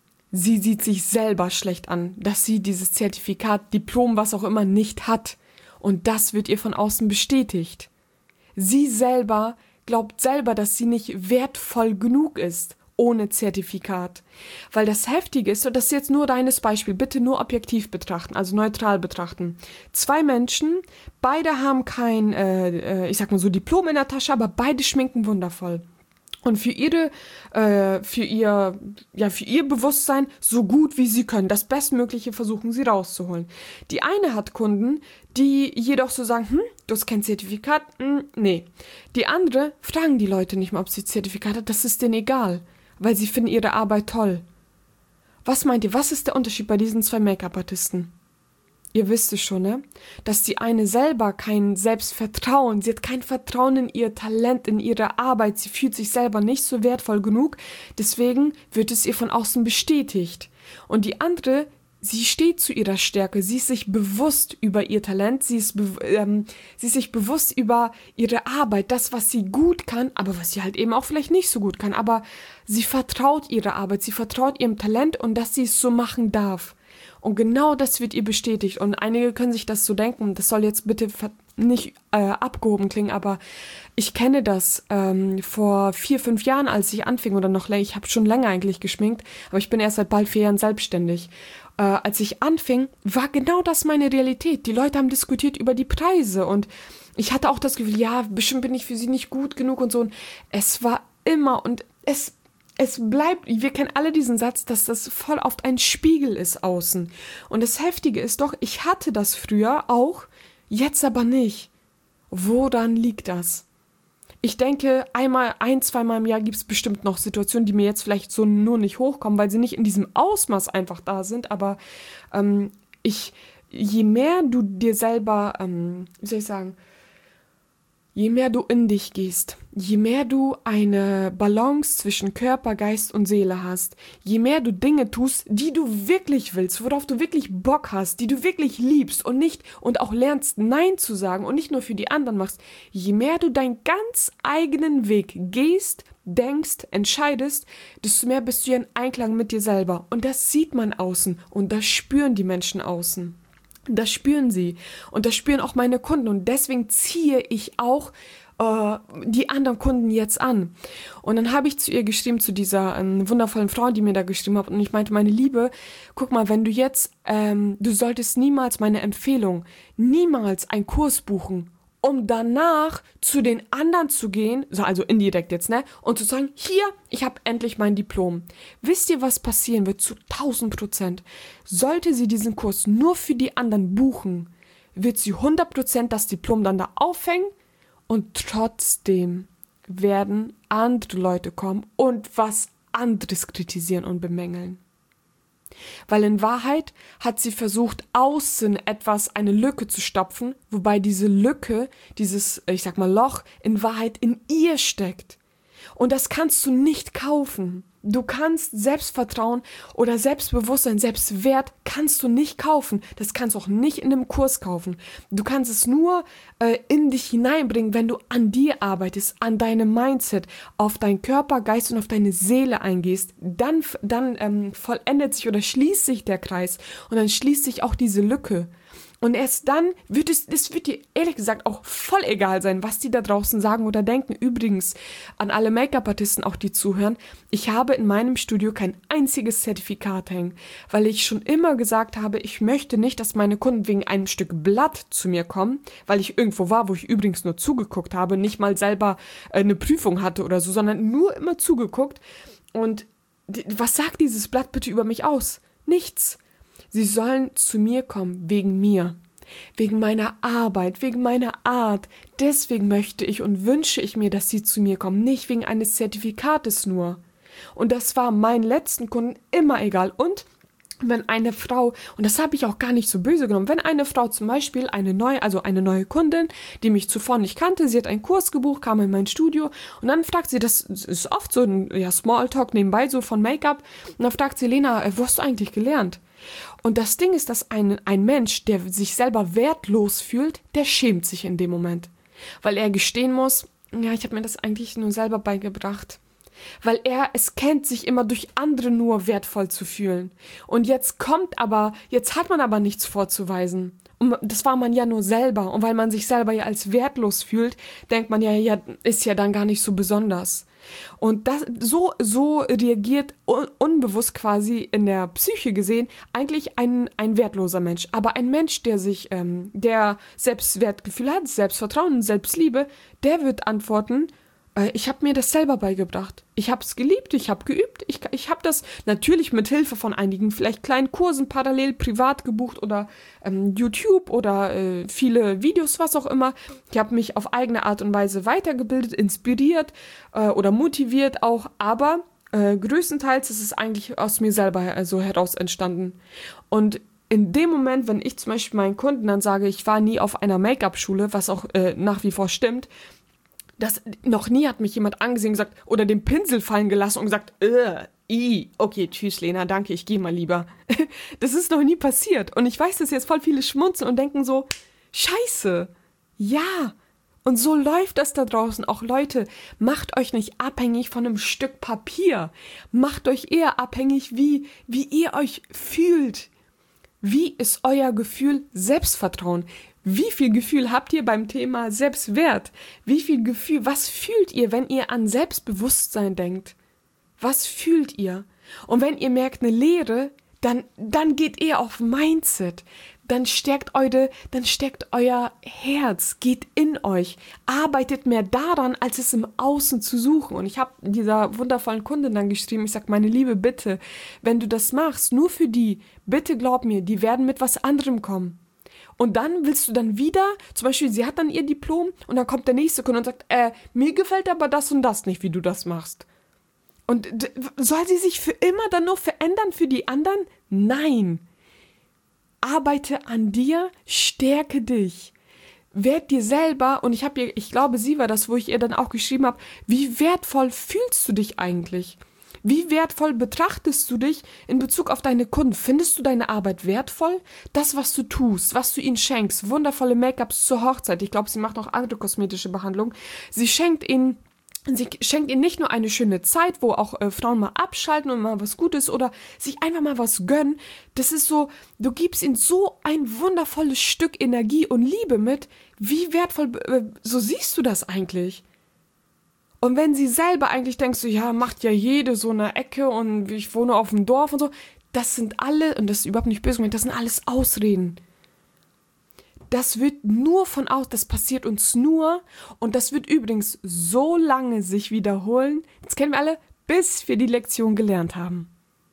sie sieht sich selber schlecht an, dass sie dieses Zertifikat, Diplom, was auch immer, nicht hat. Und das wird ihr von außen bestätigt. Sie selber glaubt selber, dass sie nicht wertvoll genug ist ohne Zertifikat. Weil das Heftige ist, und das ist jetzt nur reines Beispiel, bitte nur objektiv betrachten, also neutral betrachten. Zwei Menschen, beide haben kein, äh, ich sag mal so, Diplom in der Tasche, aber beide schminken wundervoll. Und für ihre, äh, für ihr, ja, für ihr Bewusstsein so gut wie sie können, das Bestmögliche versuchen sie rauszuholen. Die eine hat Kunden, die jedoch so sagen, hm, du hast kein Zertifikat? Hm, nee. Die andere fragen die Leute nicht mal, ob sie Zertifikat hat, das ist denen egal, weil sie finden ihre Arbeit toll. Was meint ihr, was ist der Unterschied bei diesen zwei Make-up-Artisten? Ihr wisst es schon, ne? Dass die eine selber kein Selbstvertrauen, sie hat kein Vertrauen in ihr Talent, in ihre Arbeit, sie fühlt sich selber nicht so wertvoll genug, deswegen wird es ihr von außen bestätigt. Und die andere, sie steht zu ihrer Stärke, sie ist sich bewusst über ihr Talent, sie ist, be- ähm, sie ist sich bewusst über ihre Arbeit, das, was sie gut kann, aber was sie halt eben auch vielleicht nicht so gut kann, aber sie vertraut ihrer Arbeit, sie vertraut ihrem Talent und dass sie es so machen darf. Und genau das wird ihr bestätigt. Und einige können sich das so denken, das soll jetzt bitte nicht äh, abgehoben klingen, aber ich kenne das ähm, vor vier, fünf Jahren, als ich anfing oder noch länger, ich habe schon länger eigentlich geschminkt, aber ich bin erst seit bald vier Jahren selbstständig. Äh, als ich anfing, war genau das meine Realität. Die Leute haben diskutiert über die Preise und ich hatte auch das Gefühl, ja, bestimmt bin ich für sie nicht gut genug und so. Und es war immer und es Es bleibt, wir kennen alle diesen Satz, dass das voll oft ein Spiegel ist außen. Und das Heftige ist doch, ich hatte das früher auch, jetzt aber nicht. Woran liegt das? Ich denke, einmal, ein, zweimal im Jahr gibt es bestimmt noch Situationen, die mir jetzt vielleicht so nur nicht hochkommen, weil sie nicht in diesem Ausmaß einfach da sind. Aber ähm, ich, je mehr du dir selber, ähm, wie soll ich sagen, je mehr du in dich gehst, je mehr du eine Balance zwischen Körper, Geist und Seele hast, je mehr du Dinge tust, die du wirklich willst, worauf du wirklich Bock hast, die du wirklich liebst und nicht und auch lernst, Nein zu sagen und nicht nur für die anderen machst, je mehr du deinen ganz eigenen Weg gehst, denkst, entscheidest, desto mehr bist du in Einklang mit dir selber. Und das sieht man außen und das spüren die Menschen außen. Das spüren sie und das spüren auch meine Kunden und deswegen ziehe ich auch äh, die anderen Kunden jetzt an. Und dann habe ich zu ihr geschrieben, zu dieser ähm, wundervollen Frau, die mir da geschrieben hat, und ich meinte, meine Liebe, guck mal, wenn du jetzt, ähm, du solltest niemals, meine Empfehlung, niemals einen Kurs buchen, um danach zu den anderen zu gehen, also indirekt jetzt, ne, und zu sagen, hier, ich habe endlich mein Diplom. Wisst ihr, was passieren wird zu tausend Prozent? Sollte sie diesen Kurs nur für die anderen buchen, wird sie hundert Prozent das Diplom dann da aufhängen und trotzdem werden andere Leute kommen und was anderes kritisieren und bemängeln. Weil in Wahrheit hat sie versucht, außen etwas, eine Lücke zu stopfen, wobei diese Lücke, dieses, ich sag mal Loch, in Wahrheit in ihr steckt. Und das kannst du nicht kaufen. Du kannst Selbstvertrauen oder Selbstbewusstsein, Selbstwert kannst du nicht kaufen. Das kannst du auch nicht in einem Kurs kaufen. Du kannst es nur äh, in dich hineinbringen, wenn du an dir arbeitest, an deinem Mindset, auf deinen Körper, Geist und auf deine Seele eingehst. Dann, dann ähm, vollendet sich oder schließt sich der Kreis und dann schließt sich auch diese Lücke. Und erst dann wird es, es wird dir ehrlich gesagt auch voll egal sein, was die da draußen sagen oder denken. Übrigens, an alle Make-up-Artisten auch, die zuhören, ich habe in meinem Studio kein einziges Zertifikat hängen, weil ich schon immer gesagt habe, ich möchte nicht, dass meine Kunden wegen einem Stück Blatt zu mir kommen, weil ich irgendwo war, wo ich übrigens nur zugeguckt habe, nicht mal selber äh, eine Prüfung hatte oder so, sondern nur immer zugeguckt. Und die, was sagt dieses Blatt bitte über mich aus? Nichts. Sie sollen zu mir kommen, wegen mir, wegen meiner Arbeit, wegen meiner Art. Deswegen möchte ich und wünsche ich mir, dass sie zu mir kommen, nicht wegen eines Zertifikates nur. Und das war meinen letzten Kunden immer egal. Und wenn eine Frau, und das habe ich auch gar nicht so böse genommen, wenn eine Frau zum Beispiel eine neue, also eine neue Kundin, die mich zuvor nicht kannte, sie hat einen Kurs gebucht, kam in mein Studio und dann fragt sie, das ist oft so ein ja, Smalltalk nebenbei, so von Make-up, und dann fragt sie, Lena, wo hast du eigentlich gelernt? Und das Ding ist, dass ein, ein Mensch, der sich selber wertlos fühlt, der schämt sich in dem Moment. Weil er gestehen muss, ja, ich habe mir das eigentlich nur selber beigebracht. Weil er es kennt, sich immer durch andere nur wertvoll zu fühlen. Und jetzt kommt aber, jetzt hat man aber nichts vorzuweisen. Und das war man ja nur selber. Und weil man sich selber ja als wertlos fühlt, denkt man ja, ja, ist ja dann gar nicht so besonders. Und das, so, so reagiert un, unbewusst quasi in der Psyche gesehen eigentlich ein, ein wertloser Mensch. Aber ein Mensch, der sich, ähm, der Selbstwertgefühl hat, Selbstvertrauen, Selbstliebe, der wird antworten, äh, ich habe mir das selber beigebracht. Ich habe es geliebt, ich habe geübt, ich, ich habe das natürlich mit Hilfe von einigen vielleicht kleinen Kursen parallel privat gebucht oder ähm, YouTube oder äh, viele Videos, was auch immer. Ich habe mich auf eigene Art und Weise weitergebildet, inspiriert äh, oder motiviert auch, aber äh, größtenteils ist es eigentlich aus mir selber also heraus entstanden. Und in dem Moment, wenn ich zum Beispiel meinen Kunden dann sage, ich war nie auf einer Make-up-Schule, was auch äh, nach wie vor stimmt, das, noch nie hat mich jemand angesehen und gesagt, oder den Pinsel fallen gelassen und gesagt, äh, i, okay, tschüss Lena, danke, ich gehe mal lieber. Das ist noch nie passiert. Und ich weiß, dass jetzt voll viele schmunzeln und denken so, scheiße, ja. Und so läuft das da draußen. Auch Leute, macht euch nicht abhängig von einem Stück Papier. Macht euch eher abhängig, wie, wie ihr euch fühlt. Wie ist euer Gefühl Selbstvertrauen? Wie viel Gefühl habt ihr beim Thema Selbstwert? Wie viel Gefühl, was fühlt ihr, wenn ihr an Selbstbewusstsein denkt? Was fühlt ihr? Und wenn ihr merkt eine Leere, dann, dann geht ihr auf Mindset. Dann stärkt eure, dann stärkt euer Herz, geht in euch, arbeitet mehr daran, als es im Außen zu suchen. Und ich habe dieser wundervollen Kundin dann geschrieben, ich sag, meine Liebe, bitte, wenn du das machst, nur für die, bitte glaub mir, die werden mit was anderem kommen. Und dann willst du dann wieder, zum Beispiel, sie hat dann ihr Diplom und dann kommt der nächste Kunde und sagt, äh, mir gefällt aber das und das nicht, wie du das machst. Und d- soll sie sich für immer dann nur verändern für die anderen? Nein. Arbeite an dir, stärke dich. Werd dir selber, und ich habe ihr, ich glaube, sie war das, wo ich ihr dann auch geschrieben habe, wie wertvoll fühlst du dich eigentlich? Wie wertvoll betrachtest du dich in Bezug auf deine Kunden? Findest du deine Arbeit wertvoll? Das, was du tust, was du ihnen schenkst, wundervolle Make-ups zur Hochzeit. Ich glaube, sie macht auch andere kosmetische Behandlungen. Sie schenkt ihnen Sie schenkt ihnen nicht nur eine schöne Zeit, wo auch äh, Frauen mal abschalten und mal was Gutes oder sich einfach mal was gönnen. Das ist so, du gibst ihnen so ein wundervolles Stück Energie und Liebe mit. Wie wertvoll, äh, so siehst du das eigentlich? Und wenn sie selber eigentlich denkst, so, ja, macht ja jede so eine Ecke und ich wohne auf dem Dorf und so, das sind alle, und das ist überhaupt nicht böse gemeint, das sind alles Ausreden. das wird nur von außen, das passiert uns nur und das wird übrigens so lange sich wiederholen, das kennen wir alle, bis wir die Lektion gelernt haben.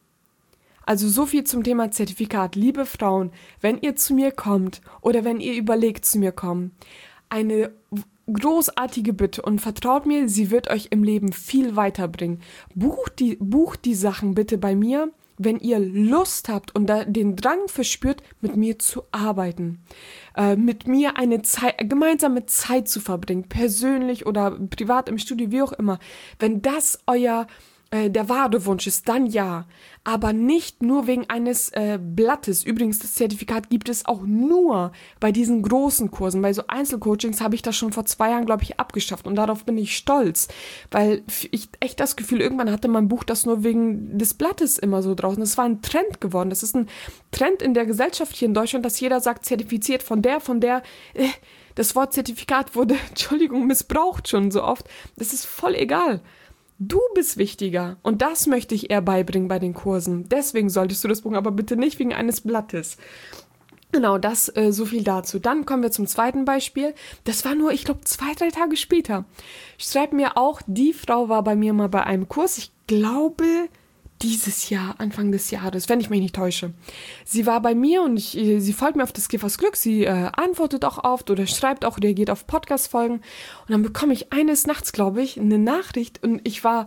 Also so viel zum Thema Zertifikat. Liebe Frauen, wenn ihr zu mir kommt oder wenn ihr überlegt, zu mir kommen, eine großartige Bitte und vertraut mir, sie wird euch im Leben viel weiterbringen. Bucht die, bucht die Sachen bitte bei mir, wenn ihr Lust habt und da den Drang verspürt, mit mir zu arbeiten, äh, mit mir eine Zeit, gemeinsame Zeit zu verbringen, persönlich oder privat im Studio, wie auch immer. Wenn das euer äh, der wahre Wunsch ist, dann ja, aber nicht nur wegen eines äh, Blattes. Übrigens, das Zertifikat gibt es auch nur bei diesen großen Kursen. Bei so Einzelcoachings habe ich das schon vor zwei Jahren, glaube ich, abgeschafft und darauf bin ich stolz, weil ich echt das Gefühl, irgendwann hatte mein Buch das nur wegen des Blattes immer so draußen. Das war ein Trend geworden. Das ist ein Trend in der Gesellschaft hier in Deutschland, dass jeder sagt, zertifiziert von der, von der. Äh, das Wort Zertifikat wurde, Entschuldigung, missbraucht schon so oft. Das ist voll egal. Du bist wichtiger und das möchte ich eher beibringen bei den Kursen. Deswegen solltest du das buchen, aber bitte nicht wegen eines Blattes. Genau, das äh, so viel dazu. Dann kommen wir zum zweiten Beispiel. Das war nur, ich glaube, zwei, drei Tage später. Schreibt mir auch, die Frau war bei mir mal bei einem Kurs. Ich glaube, dieses Jahr, Anfang des Jahres, wenn ich mich nicht täusche. Sie war bei mir und ich, sie folgt mir auf das Gifers Glück. Sie äh, antwortet auch oft oder schreibt auch, reagiert auf Podcast-Folgen. Und dann bekomme ich eines Nachts, glaube ich, eine Nachricht und ich war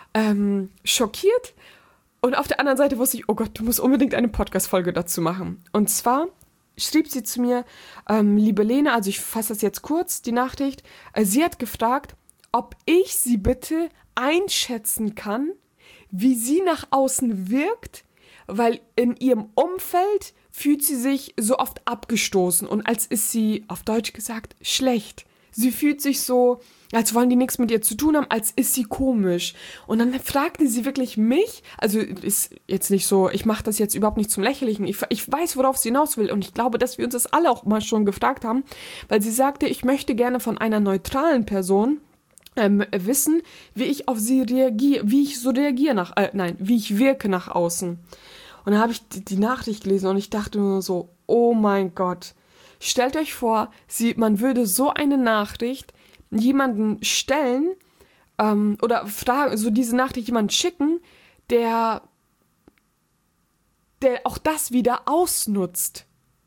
ähm, schockiert. Und auf der anderen Seite wusste ich, oh Gott, du musst unbedingt eine Podcast-Folge dazu machen. Und zwar schrieb sie zu mir, ähm, liebe Lena, also ich fasse das jetzt kurz, die Nachricht. Äh, sie hat gefragt, ob ich sie bitte einschätzen kann, wie sie nach außen wirkt, weil in ihrem Umfeld fühlt sie sich so oft abgestoßen und als ist sie, auf Deutsch gesagt, schlecht. Sie fühlt sich so, als wollen die nichts mit ihr zu tun haben, als ist sie komisch. Und dann fragte sie wirklich mich, also ist jetzt nicht so, ich mache das jetzt überhaupt nicht zum Lächerlichen, ich, ich weiß, worauf sie hinaus will und ich glaube, dass wir uns das alle auch mal schon gefragt haben, weil sie sagte, ich möchte gerne von einer neutralen Person Ähm, wissen, wie ich auf sie reagiere, wie ich so reagiere nach, äh, nein, wie ich wirke nach außen. Und dann habe ich die, die Nachricht gelesen und ich dachte nur so, oh mein Gott, stellt euch vor, sie, man würde so eine Nachricht jemanden stellen ähm, oder fragen, so diese Nachricht jemanden schicken, der, der auch das wieder ausnutzt.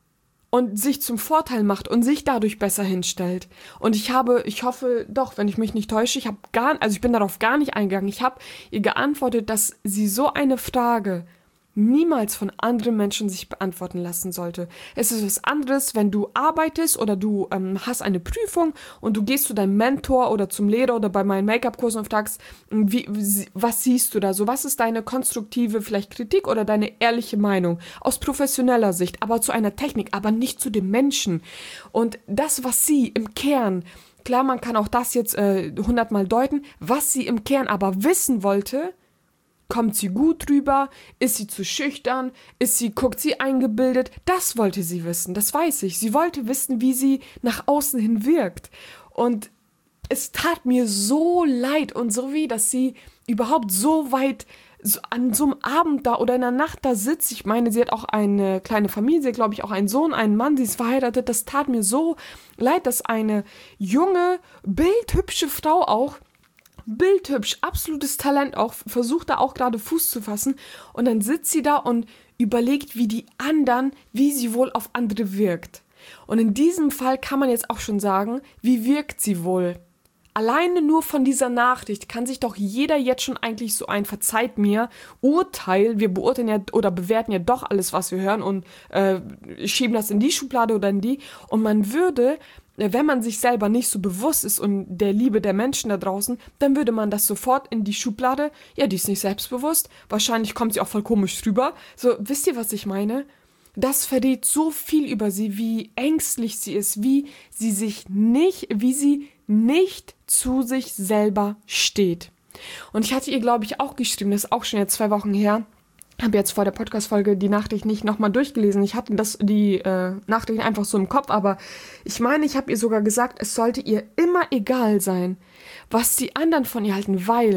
Und sich zum Vorteil macht und sich dadurch besser hinstellt. Und ich habe, ich hoffe doch, wenn ich mich nicht täusche, ich habe gar, also ich bin darauf gar nicht eingegangen. Ich habe ihr geantwortet, dass sie so eine Frage niemals von anderen Menschen sich beantworten lassen sollte. Es ist was anderes, wenn du arbeitest oder du ähm, hast eine Prüfung und du gehst zu deinem Mentor oder zum Lehrer oder bei meinen Make-up-Kursen und fragst, wie, was siehst du da so? Was ist deine konstruktive vielleicht Kritik oder deine ehrliche Meinung? Aus professioneller Sicht, aber zu einer Technik, aber nicht zu dem Menschen. Und das, was sie im Kern, klar, man kann auch das jetzt äh, hundertmal deuten, was sie im Kern aber wissen wollte, kommt sie gut rüber? Ist sie zu schüchtern? Ist sie, guckt sie eingebildet? Das wollte sie wissen, das weiß ich. Sie wollte wissen, wie sie nach außen hin wirkt. Und es tat mir so leid und so weh, dass sie überhaupt so weit so an so einem Abend da oder in der Nacht da sitzt. Ich meine, sie hat auch eine kleine Familie, glaube ich, auch einen Sohn, einen Mann, sie ist verheiratet. Das tat mir so leid, dass eine junge, bildhübsche Frau auch, bildhübsch, absolutes Talent auch, versucht da auch gerade Fuß zu fassen und dann sitzt sie da und überlegt, wie die anderen, wie sie wohl auf andere wirkt. Und in diesem Fall kann man jetzt auch schon sagen, wie wirkt sie wohl? Alleine nur von dieser Nachricht kann sich doch jeder jetzt schon eigentlich so ein, verzeiht mir, Urteil, wir beurteilen ja oder bewerten ja doch alles, was wir hören und äh, schieben das in die Schublade oder in die und man würde, wenn man sich selber nicht so bewusst ist und der Liebe der Menschen da draußen, dann würde man das sofort in die Schublade, ja, die ist nicht selbstbewusst, wahrscheinlich kommt sie auch voll komisch drüber. So, wisst ihr, was ich meine? Das verrät so viel über sie, wie ängstlich sie ist, wie sie sich nicht, wie sie nicht zu sich selber steht. Und ich hatte ihr, glaube ich, auch geschrieben, das ist auch schon jetzt zwei Wochen her, habe jetzt vor der Podcast-Folge die Nachricht nicht nochmal durchgelesen. Ich hatte das, die äh, Nachricht einfach so im Kopf, aber ich meine, ich habe ihr sogar gesagt, es sollte ihr immer egal sein, was die anderen von ihr halten, weil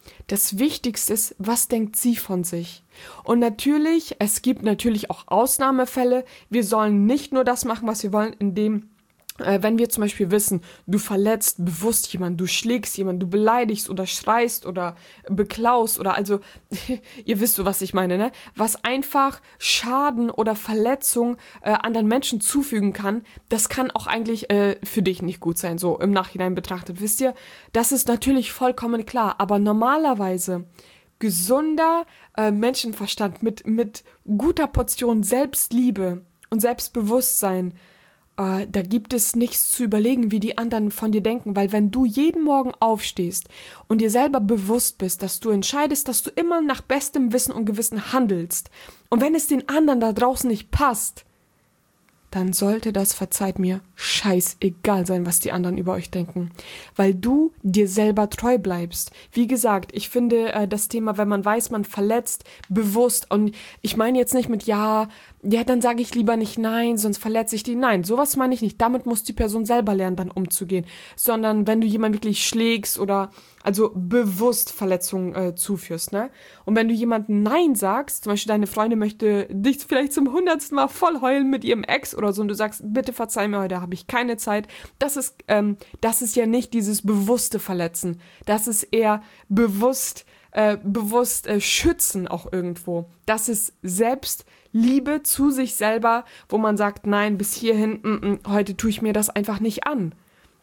Das Wichtigste ist, was denkt sie von sich? Und natürlich, es gibt natürlich auch Ausnahmefälle. Wir sollen nicht nur das machen, was wir wollen, indem wenn wir zum Beispiel wissen, du verletzt bewusst jemanden, du schlägst jemanden, du beleidigst oder schreist oder beklaust oder also, ihr wisst so, was ich meine, ne? Was einfach Schaden oder Verletzung äh, anderen Menschen zufügen kann, das kann auch eigentlich äh, für dich nicht gut sein, so im Nachhinein betrachtet, wisst ihr? Das ist natürlich vollkommen klar, aber normalerweise gesunder äh, Menschenverstand mit, mit guter Portion Selbstliebe und Selbstbewusstsein, da gibt es nichts zu überlegen, wie die anderen von dir denken, weil wenn du jeden Morgen aufstehst und dir selber bewusst bist, dass du entscheidest, dass du immer nach bestem Wissen und Gewissen handelst und wenn es den anderen da draußen nicht passt, dann sollte das, verzeiht mir, scheißegal sein, was die anderen über euch denken, weil du dir selber treu bleibst. Wie gesagt, ich finde äh, das Thema, wenn man weiß, man verletzt, bewusst und ich meine jetzt nicht mit ja, ja, dann sage ich lieber nicht nein, sonst verletze ich die. Nein, sowas meine ich nicht. Damit muss die Person selber lernen, dann umzugehen. Sondern wenn du jemanden wirklich schlägst oder also bewusst Verletzungen äh, zuführst, ne? Und wenn du jemandem Nein sagst, zum Beispiel deine Freundin möchte dich vielleicht zum hundertsten Mal voll heulen mit ihrem Ex oder so und du sagst, bitte verzeih mir, heute habe ich keine Zeit. Das ist, ähm, das ist ja nicht dieses bewusste Verletzen. Das ist eher bewusst, äh, bewusst äh, schützen auch irgendwo. Das ist Selbstliebe zu sich selber, wo man sagt, nein, bis hierhin, m -m, heute tue ich mir das einfach nicht an.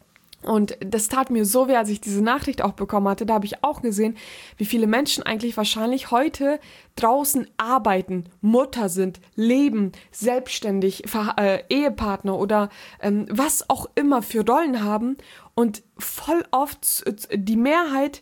Und das tat mir so weh, als ich diese Nachricht auch bekommen hatte. Da habe ich auch gesehen, wie viele Menschen eigentlich wahrscheinlich heute draußen arbeiten, Mutter sind, leben, selbstständig, äh, Ehepartner oder ähm, was auch immer für Rollen haben. Und voll oft die Mehrheit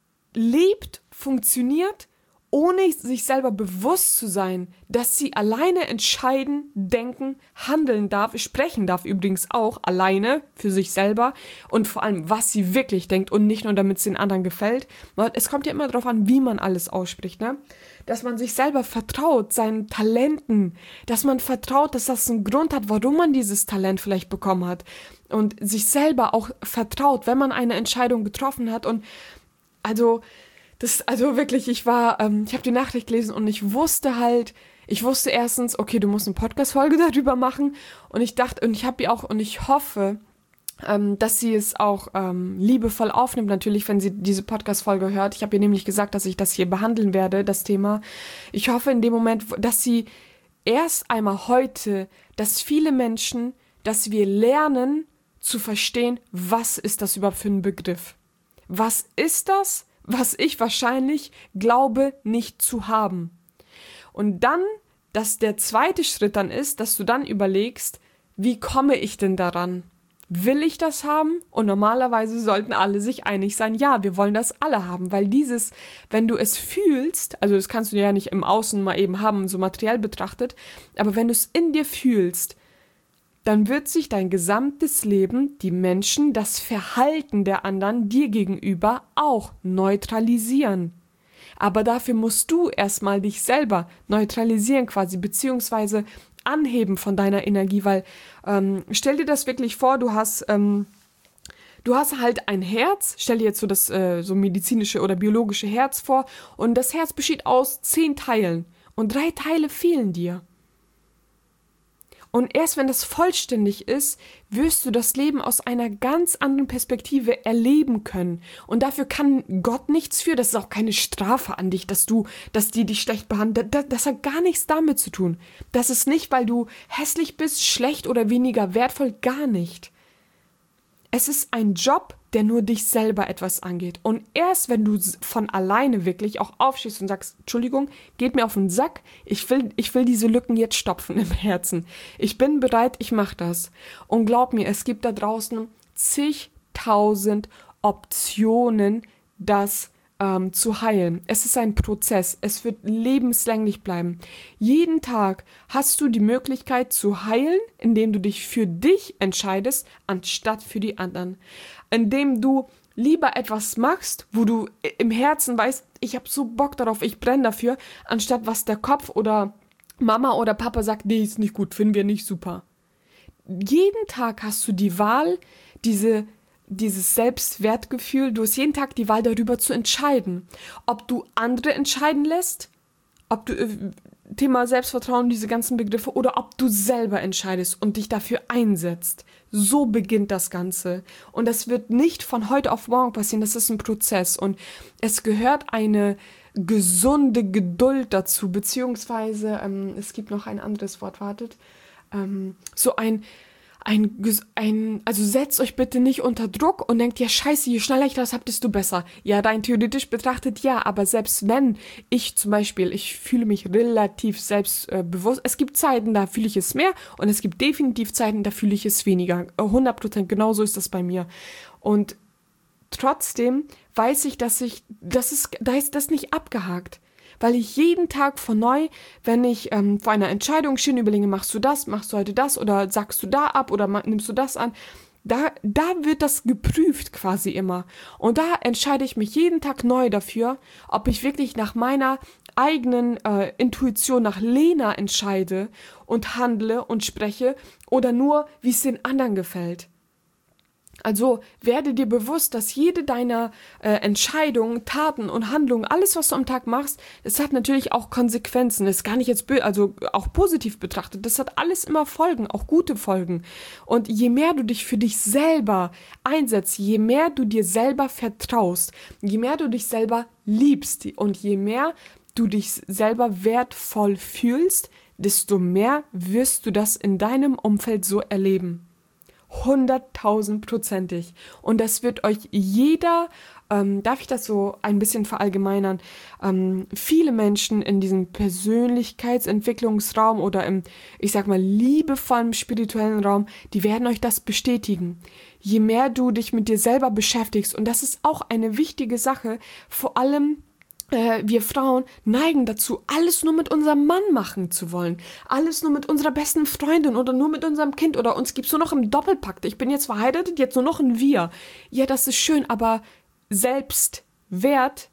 lebt, funktioniert, ohne sich selber bewusst zu sein, dass sie alleine entscheiden, denken, handeln darf, sprechen darf übrigens auch, alleine für sich selber und vor allem, was sie wirklich denkt und nicht nur, damit es den anderen gefällt. Es kommt ja immer darauf an, wie man alles ausspricht, ne? Dass man sich selber vertraut, seinen Talenten, dass man vertraut, dass das einen Grund hat, warum man dieses Talent vielleicht bekommen hat und sich selber auch vertraut, wenn man eine Entscheidung getroffen hat und also Das, also wirklich, ich war, ähm, ich habe die Nachricht gelesen und ich wusste halt, ich wusste erstens, okay, du musst eine Podcast-Folge darüber machen und ich dachte, und ich habe ihr auch, und ich hoffe, ähm, dass sie es auch ähm, liebevoll aufnimmt, natürlich, wenn sie diese Podcast-Folge hört. Ich habe ihr nämlich gesagt, dass ich das hier behandeln werde, das Thema. Ich hoffe in dem Moment, dass sie erst einmal heute, dass viele Menschen, dass wir lernen zu verstehen, was ist das überhaupt für ein Begriff? Was ist das? Was ich wahrscheinlich glaube, nicht zu haben. Und dann, dass der zweite Schritt dann ist, dass du dann überlegst, wie komme ich denn daran? Will ich das haben? Und normalerweise sollten alle sich einig sein, ja, wir wollen das alle haben, weil dieses, wenn du es fühlst, also das kannst du ja nicht im Außen mal eben haben, so materiell betrachtet, aber wenn du es in dir fühlst, dann wird sich dein gesamtes Leben, die Menschen, das Verhalten der anderen dir gegenüber auch neutralisieren. Aber dafür musst du erstmal dich selber neutralisieren quasi, beziehungsweise anheben von deiner Energie, weil ähm, stell dir das wirklich vor, du hast, ähm, du hast halt ein Herz, stell dir jetzt so das äh, so medizinische oder biologische Herz vor und das Herz besteht aus zehn Teilen und drei Teile fehlen dir. Und erst wenn das vollständig ist, wirst du das Leben aus einer ganz anderen Perspektive erleben können. Und dafür kann Gott nichts für. Das ist auch keine Strafe an dich, dass du, dass die dich schlecht behandeln. Das, das hat gar nichts damit zu tun. Das ist nicht, weil du hässlich bist, schlecht oder weniger wertvoll, gar nicht. Es ist ein Job, der nur dich selber etwas angeht. Und erst wenn du von alleine wirklich auch aufstehst und sagst, Entschuldigung, geht mir auf den Sack, ich will, ich will diese Lücken jetzt stopfen im Herzen. Ich bin bereit, ich mache das. Und glaub mir, es gibt da draußen zigtausend Optionen, das ähm, zu heilen. Es ist ein Prozess. Es wird lebenslänglich bleiben. Jeden Tag hast du die Möglichkeit zu heilen, indem du dich für dich entscheidest, anstatt für die anderen. Indem du lieber etwas machst, wo du im Herzen weißt, ich habe so Bock darauf, ich brenne dafür, anstatt was der Kopf oder Mama oder Papa sagt, nee, ist nicht gut, finden wir nicht super. Jeden Tag hast du die Wahl, diese dieses Selbstwertgefühl, du hast jeden Tag die Wahl darüber zu entscheiden, ob du andere entscheiden lässt, ob du, äh, Thema Selbstvertrauen, diese ganzen Begriffe, oder ob du selber entscheidest und dich dafür einsetzt. So beginnt das Ganze. Und das wird nicht von heute auf morgen passieren, das ist ein Prozess. Und es gehört eine gesunde Geduld dazu, beziehungsweise, ähm, es gibt noch ein anderes Wort, wartet, ähm, so ein Ein, ein, also setzt euch bitte nicht unter Druck und denkt, ja scheiße, je schneller ich das hab, desto besser. Ja, rein theoretisch betrachtet ja, aber selbst wenn ich zum Beispiel, ich fühle mich relativ selbstbewusst, es gibt Zeiten, da fühle ich es mehr und es gibt definitiv Zeiten, da fühle ich es weniger. hundert Prozent, genauso ist das bei mir. Und trotzdem weiß ich, dass ich, das ist, da ist das nicht abgehakt. Weil ich jeden Tag von neu, wenn ich ähm, vor einer Entscheidung stehe, überlege, machst du das, machst du heute das oder sagst du da ab oder nimmst du das an, da, da wird das geprüft quasi immer. Und da entscheide ich mich jeden Tag neu dafür, ob ich wirklich nach meiner eigenen äh, Intuition, nach Lena entscheide und handle und spreche oder nur, wie es den anderen gefällt. Also werde dir bewusst, dass jede deiner äh, Entscheidungen, Taten und Handlungen, alles, was du am Tag machst, das hat natürlich auch Konsequenzen. Das ist gar nicht jetzt, bö- also auch positiv betrachtet. Das hat alles immer Folgen, auch gute Folgen. Und je mehr du dich für dich selber einsetzt, je mehr du dir selber vertraust, je mehr du dich selber liebst und je mehr du dich selber wertvoll fühlst, desto mehr wirst du das in deinem Umfeld so erleben. Hunderttausendprozentig. Und das wird euch jeder, ähm, darf ich das so ein bisschen verallgemeinern, ähm, viele Menschen in diesem Persönlichkeitsentwicklungsraum oder im, ich sag mal, liebevollen spirituellen Raum, die werden euch das bestätigen. Je mehr du dich mit dir selber beschäftigst, und das ist auch eine wichtige Sache, vor allem wir Frauen neigen dazu, alles nur mit unserem Mann machen zu wollen. Alles nur mit unserer besten Freundin oder nur mit unserem Kind oder uns gibt's nur noch im Doppelpack. Ich bin jetzt verheiratet, jetzt nur noch ein Wir. Ja, das ist schön, aber Selbstwert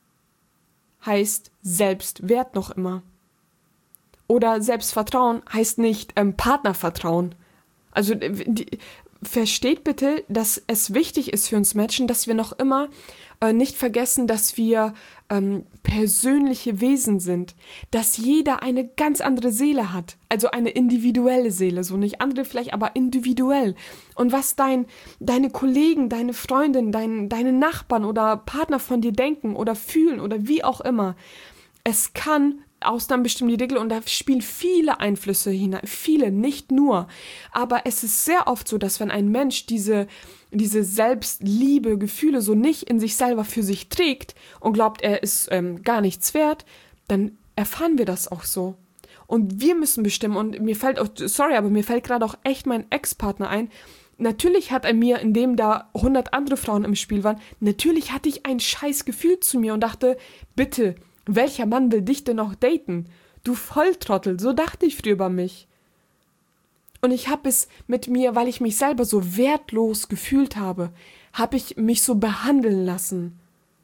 heißt Selbstwert noch immer. Oder Selbstvertrauen heißt nicht ähm, Partnervertrauen. Also die, versteht bitte, dass es wichtig ist für uns Menschen, dass wir noch immer äh, nicht vergessen, dass wir ähm, persönliche Wesen sind, dass jeder eine ganz andere Seele hat, also eine individuelle Seele, so nicht andere vielleicht, aber individuell. Und was dein, deine Kollegen, deine Freundin, dein, deine Nachbarn oder Partner von dir denken oder fühlen oder wie auch immer, es kann Ausnahmen bestimmen die Regel und da spielen viele Einflüsse hinein, viele, nicht nur. Aber es ist sehr oft so, dass wenn ein Mensch diese, diese Selbstliebe, Gefühle so nicht in sich selber für sich trägt und glaubt, er ist ähm, gar nichts wert, dann erfahren wir das auch so. Und wir müssen bestimmen, und mir fällt auch, sorry, aber mir fällt gerade auch echt mein Ex-Partner ein. Natürlich hat er mir, indem da hundert andere Frauen im Spiel waren, natürlich hatte ich ein scheiß Gefühl zu mir und dachte, bitte, welcher Mann will dich denn noch daten? Du Volltrottel, so dachte ich früher über mich. Und ich habe es mit mir, weil ich mich selber so wertlos gefühlt habe, habe ich mich so behandeln lassen.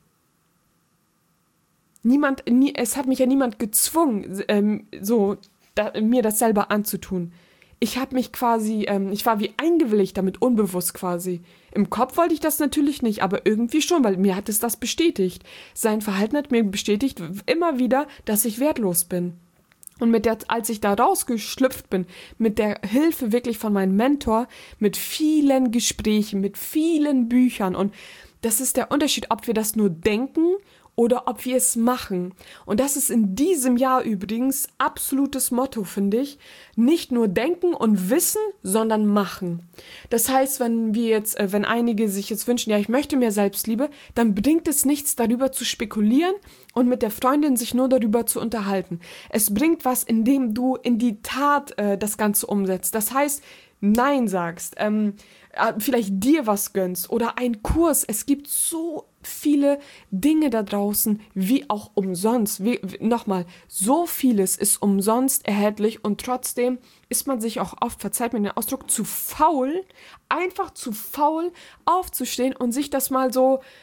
Niemand, nie, es hat mich ja niemand gezwungen, ähm, so da, mir das selber anzutun. Ich habe mich quasi, ähm, ich war wie eingewilligt damit, unbewusst quasi. Im Kopf wollte ich das natürlich nicht, aber irgendwie schon, weil mir hat es das bestätigt. Sein Verhalten hat mir bestätigt immer wieder, dass ich wertlos bin. Und mit der, als ich da rausgeschlüpft bin, mit der Hilfe wirklich von meinem Mentor, mit vielen Gesprächen, mit vielen Büchern, und das ist der Unterschied, ob wir das nur denken oder ob wir es machen. Und das ist in diesem Jahr übrigens absolutes Motto, finde ich. Nicht nur denken und wissen, sondern machen. Das heißt, wenn wir jetzt, wenn einige sich jetzt wünschen, ja, ich möchte mehr Selbstliebe, dann bringt es nichts, darüber zu spekulieren und mit der Freundin sich nur darüber zu unterhalten. Es bringt was, indem du in die Tat äh, das Ganze umsetzt. Das heißt, Nein sagst, ähm, vielleicht dir was gönnst oder einen Kurs. Es gibt so viele Dinge da draußen, wie auch umsonst. Wie, nochmal, so vieles ist umsonst erhältlich und trotzdem ist man sich auch oft, verzeiht mir den Ausdruck, zu faul, einfach zu faul aufzustehen und sich das mal so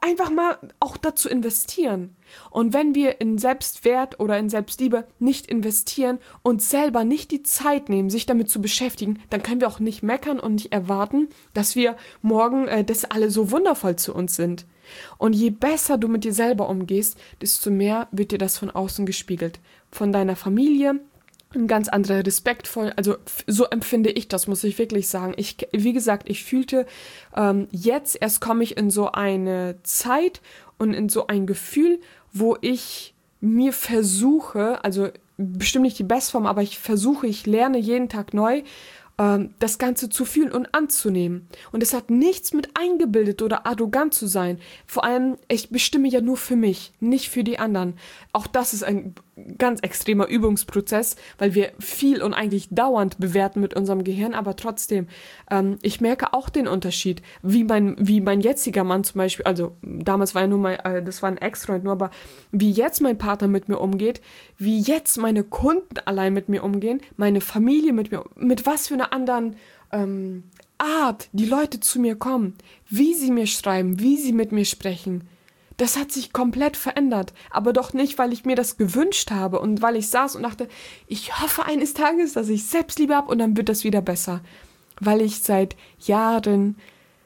einfach mal auch dazu investieren. Und wenn wir in Selbstwert oder in Selbstliebe nicht investieren und selber nicht die Zeit nehmen, sich damit zu beschäftigen, dann können wir auch nicht meckern und nicht erwarten, dass wir morgen, äh, dass alle so wundervoll zu uns sind. Und je besser du mit dir selber umgehst, desto mehr wird dir das von außen gespiegelt. Von deiner Familie, ein ganz anderer respektvoll, also so empfinde ich das, muss ich wirklich sagen. Ich, wie gesagt, ich fühlte, ähm, jetzt erst komme ich in so eine Zeit und in so ein Gefühl, wo ich mir versuche, also bestimmt nicht die Bestform, aber ich versuche, ich lerne jeden Tag neu, ähm, das Ganze zu fühlen und anzunehmen. Und es hat nichts mit eingebildet oder arrogant zu sein. Vor allem, ich bestimme ja nur für mich, nicht für die anderen. Auch das ist ein ganz extremer Übungsprozess, weil wir viel und eigentlich dauernd bewerten mit unserem Gehirn, aber trotzdem, ähm, ich merke auch den Unterschied, wie mein, wie mein jetziger Mann zum Beispiel, also damals war er nur mein, äh, das war ein Ex-Freund nur, aber wie jetzt mein Partner mit mir umgeht, wie jetzt meine Kunden allein mit mir umgehen, meine Familie mit mir, mit was für einer anderen ähm, Art die Leute zu mir kommen, wie sie mir schreiben, wie sie mit mir sprechen. Das hat sich komplett verändert, aber doch nicht, weil ich mir das gewünscht habe und weil ich saß und dachte, ich hoffe eines Tages, dass ich Selbstliebe habe und dann wird das wieder besser. Weil ich seit Jahren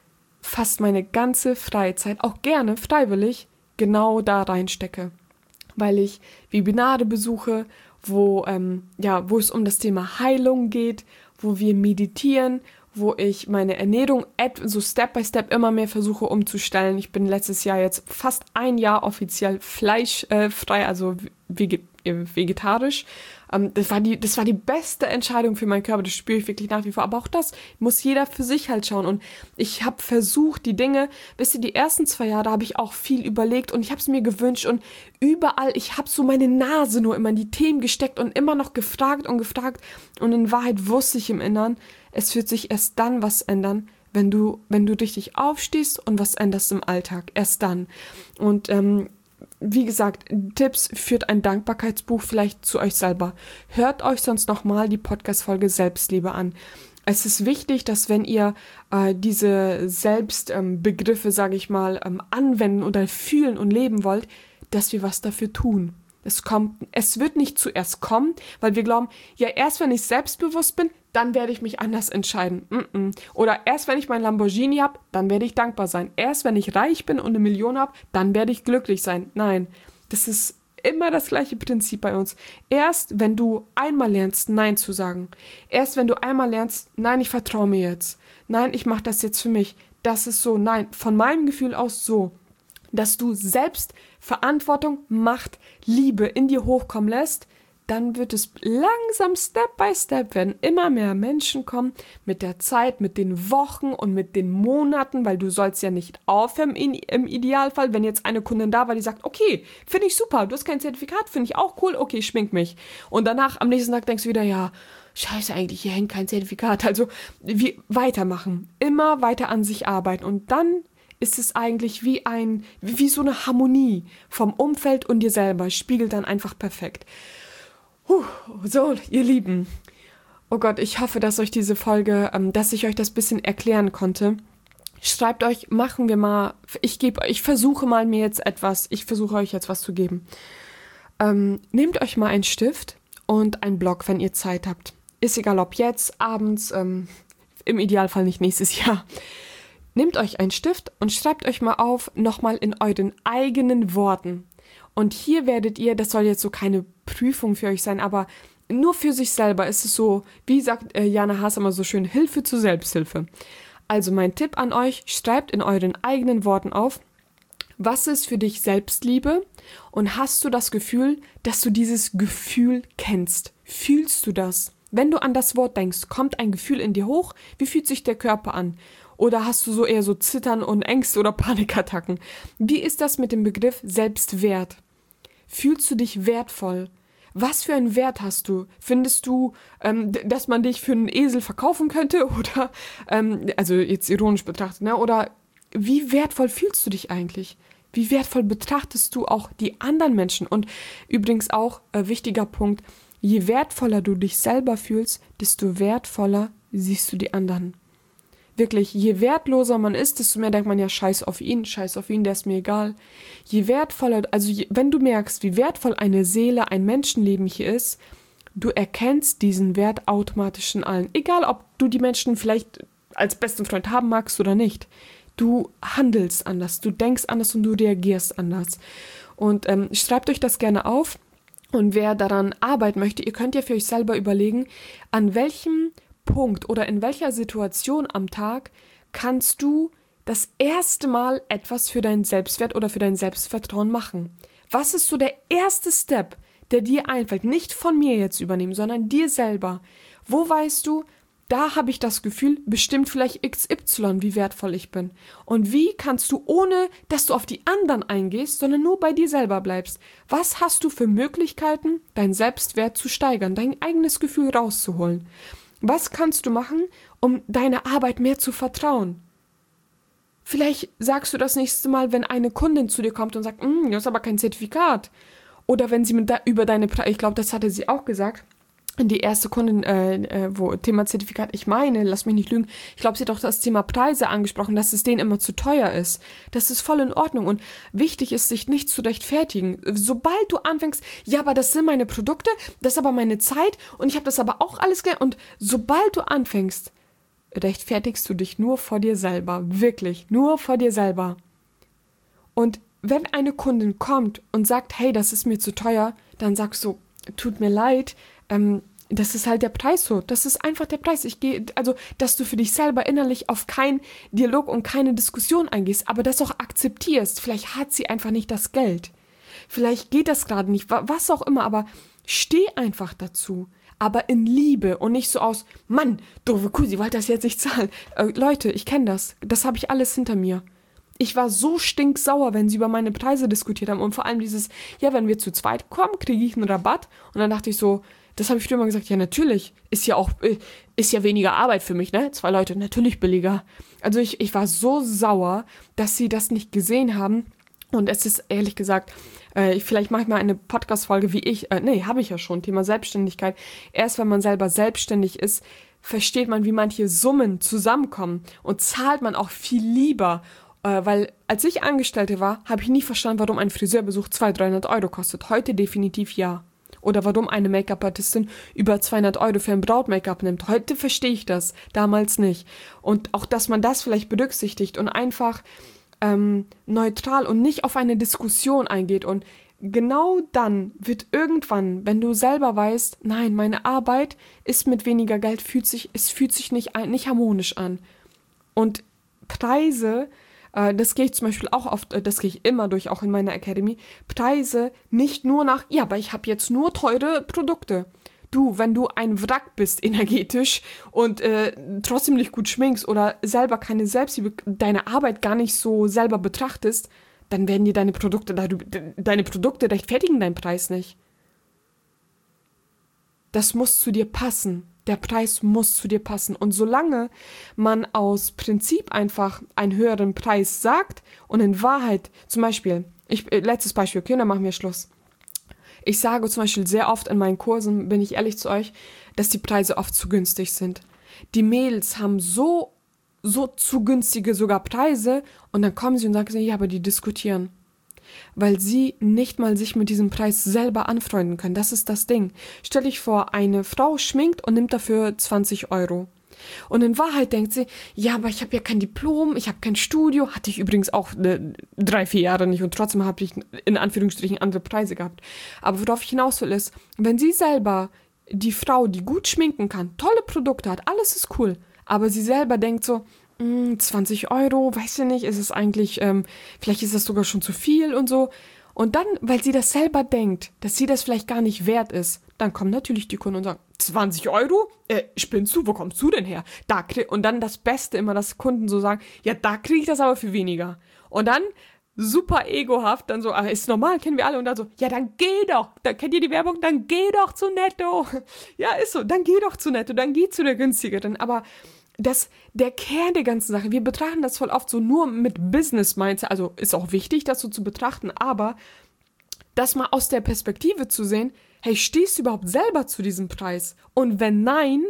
fast meine ganze Freizeit, auch gerne freiwillig, genau da reinstecke. Weil ich Webinare besuche, wo, ähm, ja, wo es um das Thema Heilung geht, wo wir meditieren, wo ich meine Ernährung so Step by Step immer mehr versuche umzustellen. Ich bin letztes Jahr jetzt fast ein Jahr offiziell fleischfrei, also vegetarisch. Das war die, das war die beste Entscheidung für meinen Körper, das spüre ich wirklich nach wie vor. Aber auch das muss jeder für sich halt schauen. Und ich habe versucht, die Dinge, wisst ihr, die ersten zwei Jahre habe ich auch viel überlegt und ich habe es mir gewünscht und überall, ich habe so meine Nase nur immer in die Themen gesteckt und immer noch gefragt und gefragt. Und in Wahrheit wusste ich im Inneren, es wird sich erst dann was ändern, wenn du, wenn du richtig aufstehst und was änderst im Alltag. Erst dann. Und ähm, wie gesagt, Tipps, führt ein Dankbarkeitsbuch vielleicht zu euch selber. Hört euch sonst nochmal die Podcast-Folge Selbstliebe an. Es ist wichtig, dass wenn ihr äh, diese Selbstbegriffe, ähm, sage ich mal, ähm, anwenden oder fühlen und leben wollt, dass wir was dafür tun. Es kommt, es wird nicht zuerst kommen, weil wir glauben, ja, erst wenn ich selbstbewusst bin, dann werde ich mich anders entscheiden. Mm-mm. Oder erst wenn ich mein Lamborghini habe, dann werde ich dankbar sein. Erst wenn ich reich bin und eine Million habe, dann werde ich glücklich sein. Nein, das ist immer das gleiche Prinzip bei uns. Erst wenn du einmal lernst, Nein zu sagen. Erst wenn du einmal lernst, nein, ich vertraue mir jetzt. Nein, ich mache das jetzt für mich. Das ist so. Nein, von meinem Gefühl aus so. Dass du selbst Verantwortung, Macht, Liebe in dir hochkommen lässt, dann wird es langsam Step by Step werden. Immer mehr Menschen kommen mit der Zeit, mit den Wochen und mit den Monaten, weil du sollst ja nicht aufhören in, im Idealfall, wenn jetzt eine Kundin da war, die sagt, okay, finde ich super, du hast kein Zertifikat, finde ich auch cool, okay, schmink mich. Und danach am nächsten Tag denkst du wieder, ja, scheiße eigentlich, hier hängt kein Zertifikat. Also wir weitermachen, immer weiter an sich arbeiten und dann ist es eigentlich wie ein, wie so eine Harmonie vom Umfeld und dir selber, spiegelt dann einfach perfekt. Puh, so, ihr Lieben, oh Gott, ich hoffe, dass euch diese Folge, ähm, dass ich euch das ein bisschen erklären konnte. Schreibt euch, machen wir mal, ich gebe, ich versuche mal mir jetzt etwas, ich versuche euch jetzt was zu geben. Ähm, nehmt euch mal einen Stift und einen Block, wenn ihr Zeit habt. Ist egal, ob jetzt, abends, ähm, im Idealfall nicht nächstes Jahr. Nehmt euch einen Stift und schreibt euch mal auf, nochmal in euren eigenen Worten. Und hier werdet ihr, das soll jetzt so keine Prüfung für euch sein, aber nur für sich selber ist es so, wie sagt äh, Jana Haas immer so schön, Hilfe zur Selbsthilfe. Also mein Tipp an euch, schreibt in euren eigenen Worten auf, was ist für dich Selbstliebe und hast du das Gefühl, dass du dieses Gefühl kennst? Fühlst du das? Wenn du an das Wort denkst, kommt ein Gefühl in dir hoch, wie fühlt sich der Körper an? Oder hast du so eher so Zittern und Ängste oder Panikattacken? Wie ist das mit dem Begriff Selbstwert? Fühlst du dich wertvoll? Was für einen Wert hast du? Findest du, ähm, dass man dich für einen Esel verkaufen könnte? Oder, ähm, also jetzt ironisch betrachtet, ne? Oder wie wertvoll fühlst du dich eigentlich? Wie wertvoll betrachtest du auch die anderen Menschen? Und übrigens auch, äh, wichtiger Punkt, je wertvoller du dich selber fühlst, desto wertvoller siehst du die anderen. Wirklich, je wertloser man ist, desto mehr denkt man ja, scheiß auf ihn, scheiß auf ihn, der ist mir egal. Je wertvoller, also je, wenn du merkst, wie wertvoll eine Seele, ein Menschenleben hier ist, du erkennst diesen Wert automatisch in allen. Egal, ob du die Menschen vielleicht als besten Freund haben magst oder nicht. Du handelst anders, du denkst anders und du reagierst anders. Und ähm, schreibt euch das gerne auf. Und wer daran arbeiten möchte, ihr könnt ja für euch selber überlegen, an welchem Punkt oder in welcher Situation am Tag kannst du das erste Mal etwas für deinen Selbstwert oder für dein Selbstvertrauen machen. Was ist so der erste Step, der dir einfällt? Nicht von mir jetzt übernehmen, sondern dir selber. Wo weißt du, da habe ich das Gefühl, bestimmt vielleicht X Y, wie wertvoll ich bin. Und wie kannst du, ohne dass du auf die anderen eingehst, sondern nur bei dir selber bleibst, was hast du für Möglichkeiten, deinen Selbstwert zu steigern, dein eigenes Gefühl rauszuholen? Was kannst du machen, um deiner Arbeit mehr zu vertrauen? Vielleicht sagst du das nächste Mal, wenn eine Kundin zu dir kommt und sagt, du hast aber kein Zertifikat. Oder wenn sie mit da, über deine, Pre- ich glaube, das hatte sie auch gesagt, die erste Kundin, äh, äh, wo Thema Zertifikat, ich meine, lass mich nicht lügen, ich glaube, sie hat auch das Thema Preise angesprochen, dass es denen immer zu teuer ist. Das ist voll in Ordnung und wichtig ist, sich nicht zu rechtfertigen. Sobald du anfängst, ja, aber das sind meine Produkte, das ist aber meine Zeit und ich habe das aber auch alles gelernt und sobald du anfängst, rechtfertigst du dich nur vor dir selber, wirklich, nur vor dir selber. Und wenn eine Kundin kommt und sagt, hey, das ist mir zu teuer, dann sagst du, tut mir leid, ähm, das ist halt der Preis so. Das ist einfach der Preis. Ich gehe, also, dass du für dich selber innerlich auf keinen Dialog und keine Diskussion eingehst, aber das auch akzeptierst. Vielleicht hat sie einfach nicht das Geld. Vielleicht geht das gerade nicht, was auch immer, aber steh einfach dazu. Aber in Liebe und nicht so aus, Mann, doofe Kuh, sie wollte das jetzt nicht zahlen. Äh, Leute, ich kenne das. Das habe ich alles hinter mir. Ich war so stinksauer, wenn sie über meine Preise diskutiert haben und vor allem dieses, ja, wenn wir zu zweit kommen, kriege ich einen Rabatt. Und dann dachte ich so, das habe ich früher mal gesagt, ja, natürlich, ist ja auch, ist ja weniger Arbeit für mich, ne? Zwei Leute, natürlich billiger. Also ich, ich war so sauer, dass sie das nicht gesehen haben. Und es ist ehrlich gesagt, äh, vielleicht mache ich mal eine Podcast-Folge, wie ich, äh, nee, habe ich ja schon, Thema Selbstständigkeit. Erst wenn man selber selbstständig ist, versteht man, wie manche Summen zusammenkommen und zahlt man auch viel lieber. Äh, weil als ich Angestellte war, habe ich nie verstanden, warum ein Friseurbesuch zweihundert, dreihundert Euro kostet. Heute definitiv ja. Oder warum eine Make-up-Artistin über zweihundert Euro für ein Braut-Make-up nimmt. Heute verstehe ich das, damals nicht. Und auch, dass man das vielleicht berücksichtigt und einfach ähm, neutral und nicht auf eine Diskussion eingeht. Und genau dann wird irgendwann, wenn du selber weißt, nein, meine Arbeit ist mit weniger Geld, fühlt sich, es fühlt sich nicht, nicht harmonisch an. Und Preise, das gehe ich zum Beispiel auch oft, das gehe ich immer durch, auch in meiner Academy, Preise nicht nur nach, ja, aber ich habe jetzt nur teure Produkte. Du, wenn du ein Wrack bist energetisch und äh, trotzdem nicht gut schminkst oder selber keine Selbstliebe, deine Arbeit gar nicht so selber betrachtest, dann werden dir deine Produkte, deine Produkte rechtfertigen deinen Preis nicht. Das muss zu dir passen. Der Preis muss zu dir passen. Und solange man aus Prinzip einfach einen höheren Preis sagt und in Wahrheit, zum Beispiel, ich, letztes Beispiel, okay, dann machen wir Schluss. Ich sage zum Beispiel sehr oft in meinen Kursen, bin ich ehrlich zu euch, dass die Preise oft zu günstig sind. Die Mädels haben so, so zu günstige sogar Preise und dann kommen sie und sagen, ja, aber die diskutieren. Weil sie nicht mal sich mit diesem Preis selber anfreunden können. Das ist das Ding. Stell dich vor, eine Frau schminkt und nimmt dafür zwanzig Euro. Und in Wahrheit denkt sie, ja, aber ich habe ja kein Diplom, ich habe kein Studio, hatte ich übrigens auch äh, drei, vier Jahre nicht und trotzdem habe ich in Anführungsstrichen andere Preise gehabt. Aber worauf ich hinaus will ist, wenn sie selber, die Frau, die gut schminken kann, tolle Produkte hat, alles ist cool, aber sie selber denkt so, zwanzig Euro, weiß ich nicht, ist es eigentlich, ähm, vielleicht ist das sogar schon zu viel und so. Und dann, weil sie das selber denkt, dass sie das vielleicht gar nicht wert ist, dann kommen natürlich die Kunden und sagen, zwanzig Euro? Äh, spinnst du? Wo kommst du denn her? Da krieg und dann das Beste immer, dass Kunden so sagen, ja, da kriege ich das aber für weniger. Und dann super egohaft, dann so, ah, ist normal, kennen wir alle. Und dann so, ja, dann geh doch. Da kennt ihr die Werbung, dann geh doch zu Netto. Ja, ist so, dann geh doch zu Netto, dann geh zu der günstigeren. Aber das, der Kern der ganzen Sache, wir betrachten das voll oft so nur mit Business-Mindset, also ist auch wichtig, das so zu betrachten, aber das mal aus der Perspektive zu sehen, hey, stehst du überhaupt selber zu diesem Preis? Und wenn nein,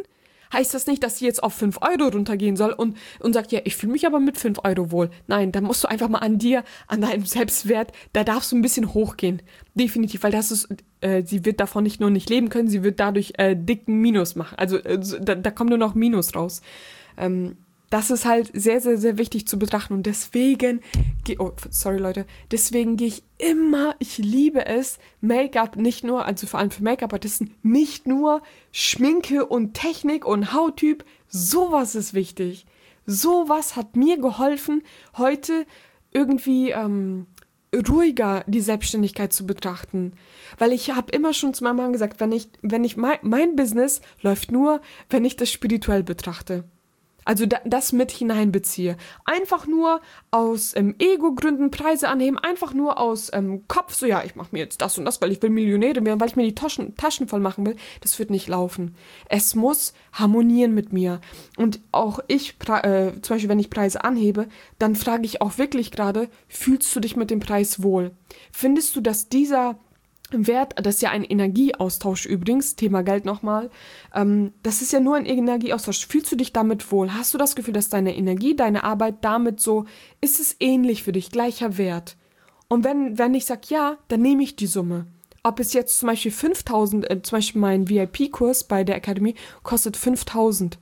heißt das nicht, dass sie jetzt auf fünf Euro runtergehen soll und, und sagt, ja, ich fühle mich aber mit fünf Euro wohl. Nein, da musst du einfach mal an dir, an deinem Selbstwert, da darfst du ein bisschen hochgehen. Definitiv, weil das ist, äh, sie wird davon nicht nur nicht leben können, sie wird dadurch äh, dicken Minus machen. Also äh, da, da kommt nur noch Minus raus. Ähm, Das ist halt sehr, sehr, sehr wichtig zu betrachten und deswegen, oh, sorry Leute, deswegen gehe ich immer, ich liebe es, Make-up nicht nur, also vor allem für Make-up-Artisten, nicht nur Schminke und Technik und Hauttyp, sowas ist wichtig. Sowas hat mir geholfen, heute irgendwie ähm, ruhiger die Selbstständigkeit zu betrachten. Weil ich habe immer schon zu meinem Mann gesagt, wenn ich, wenn ich mein, mein Business läuft nur, wenn ich das spirituell betrachte. Also da, das mit hineinbeziehe. Einfach nur aus ähm, Ego-Gründen Preise anheben, einfach nur aus ähm, Kopf, so ja, ich mache mir jetzt das und das, weil ich will Millionärin werden, weil ich mir die Taschen, Taschen voll machen will. Das wird nicht laufen. Es muss harmonieren mit mir. Und auch ich, äh, zum Beispiel, wenn ich Preise anhebe, dann frage ich auch wirklich gerade, fühlst du dich mit dem Preis wohl? Findest du, dass dieser Wert, das ist ja ein Energieaustausch übrigens, Thema Geld nochmal, ähm, das ist ja nur ein Energieaustausch. Fühlst du dich damit wohl? Hast du das Gefühl, dass deine Energie, deine Arbeit damit so, ist es ähnlich für dich, gleicher Wert? Und wenn, wenn ich sage ja, dann nehme ich die Summe. Ob es jetzt zum Beispiel fünftausend, äh, zum Beispiel mein V I P-Kurs bei der Academy kostet fünftausend.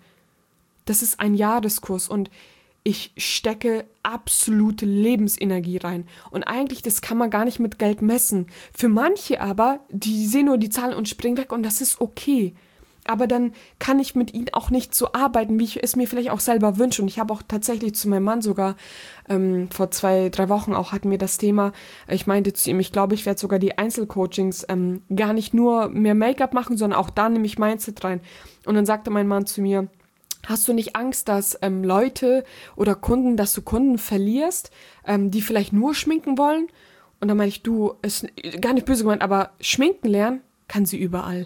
Das ist ein Jahreskurs und ich stecke absolute Lebensenergie rein. Und eigentlich, das kann man gar nicht mit Geld messen. Für manche aber, die sehen nur die Zahlen und springen weg und das ist okay. Aber dann kann ich mit ihnen auch nicht so arbeiten, wie ich es mir vielleicht auch selber wünsche. Und ich habe auch tatsächlich zu meinem Mann sogar ähm, vor zwei, drei Wochen auch hatten wir das Thema, ich meinte zu ihm, ich glaube, ich werde sogar die Einzelcoachings ähm, gar nicht nur mehr Make-up machen, sondern auch da nehme ich Mindset rein. Und dann sagte mein Mann zu mir, hast du nicht Angst, dass ähm, Leute oder Kunden, dass du Kunden verlierst, ähm, die vielleicht nur schminken wollen? Und dann meine ich, du, ist gar nicht böse gemeint, aber schminken lernen kann sie überall.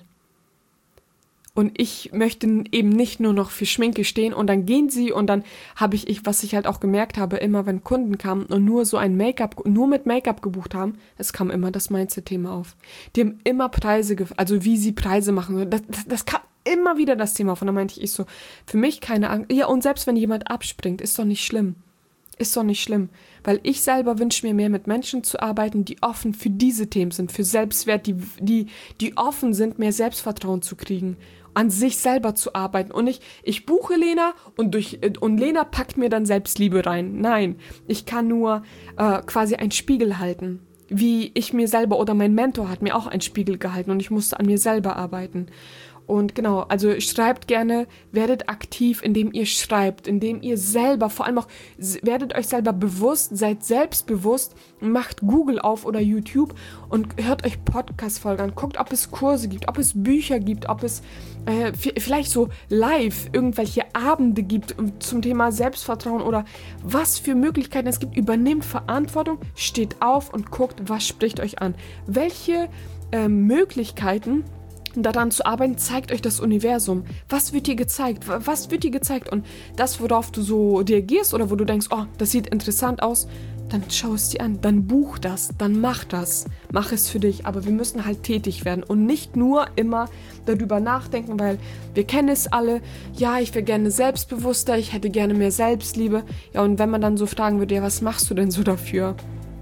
Und ich möchte eben nicht nur noch für Schminke stehen und dann gehen sie und dann habe ich, ich, was ich halt auch gemerkt habe, immer wenn Kunden kamen und nur so ein Make-up, nur mit Make-up gebucht haben, es kam immer das Mindset-Thema auf. Die haben immer Preise, gef- also wie sie Preise machen, das, das, das kam immer wieder das Thema. Von da meinte ich, ich so, für mich keine Angst. Ja, und selbst wenn jemand abspringt, ist doch nicht schlimm. Ist doch nicht schlimm. Weil ich selber wünsche mir mehr mit Menschen zu arbeiten, die offen für diese Themen sind, für Selbstwert, die, die, die offen sind, mehr Selbstvertrauen zu kriegen, an sich selber zu arbeiten. Und nicht, ich buche Lena und, durch, und Lena packt mir dann Selbstliebe rein. Nein, ich kann nur äh, quasi einen Spiegel halten. Wie ich mir selber oder mein Mentor hat mir auch einen Spiegel gehalten und ich musste an mir selber arbeiten. Und genau, also schreibt gerne, werdet aktiv, indem ihr schreibt, indem ihr selber, vor allem auch, werdet euch selber bewusst, seid selbstbewusst, macht Google auf oder YouTube und hört euch Podcast-Folgen an, guckt, ob es Kurse gibt, ob es Bücher gibt, ob es äh, vielleicht so live irgendwelche Abende gibt zum Thema Selbstvertrauen oder was für Möglichkeiten es gibt. Übernehmt Verantwortung, steht auf und guckt, was spricht euch an. Welche äh, Möglichkeiten daran zu arbeiten, zeigt euch das Universum. Was wird dir gezeigt? Was wird dir gezeigt? Und das, worauf du so reagierst oder wo du denkst, oh, das sieht interessant aus, dann schau es dir an, dann buch das, dann mach das. Mach es für dich. Aber wir müssen halt tätig werden und nicht nur immer darüber nachdenken, weil wir kennen es alle, ja, ich wäre gerne selbstbewusster, ich hätte gerne mehr Selbstliebe. Ja, und wenn man dann so fragen würde, ja, was machst du denn so dafür?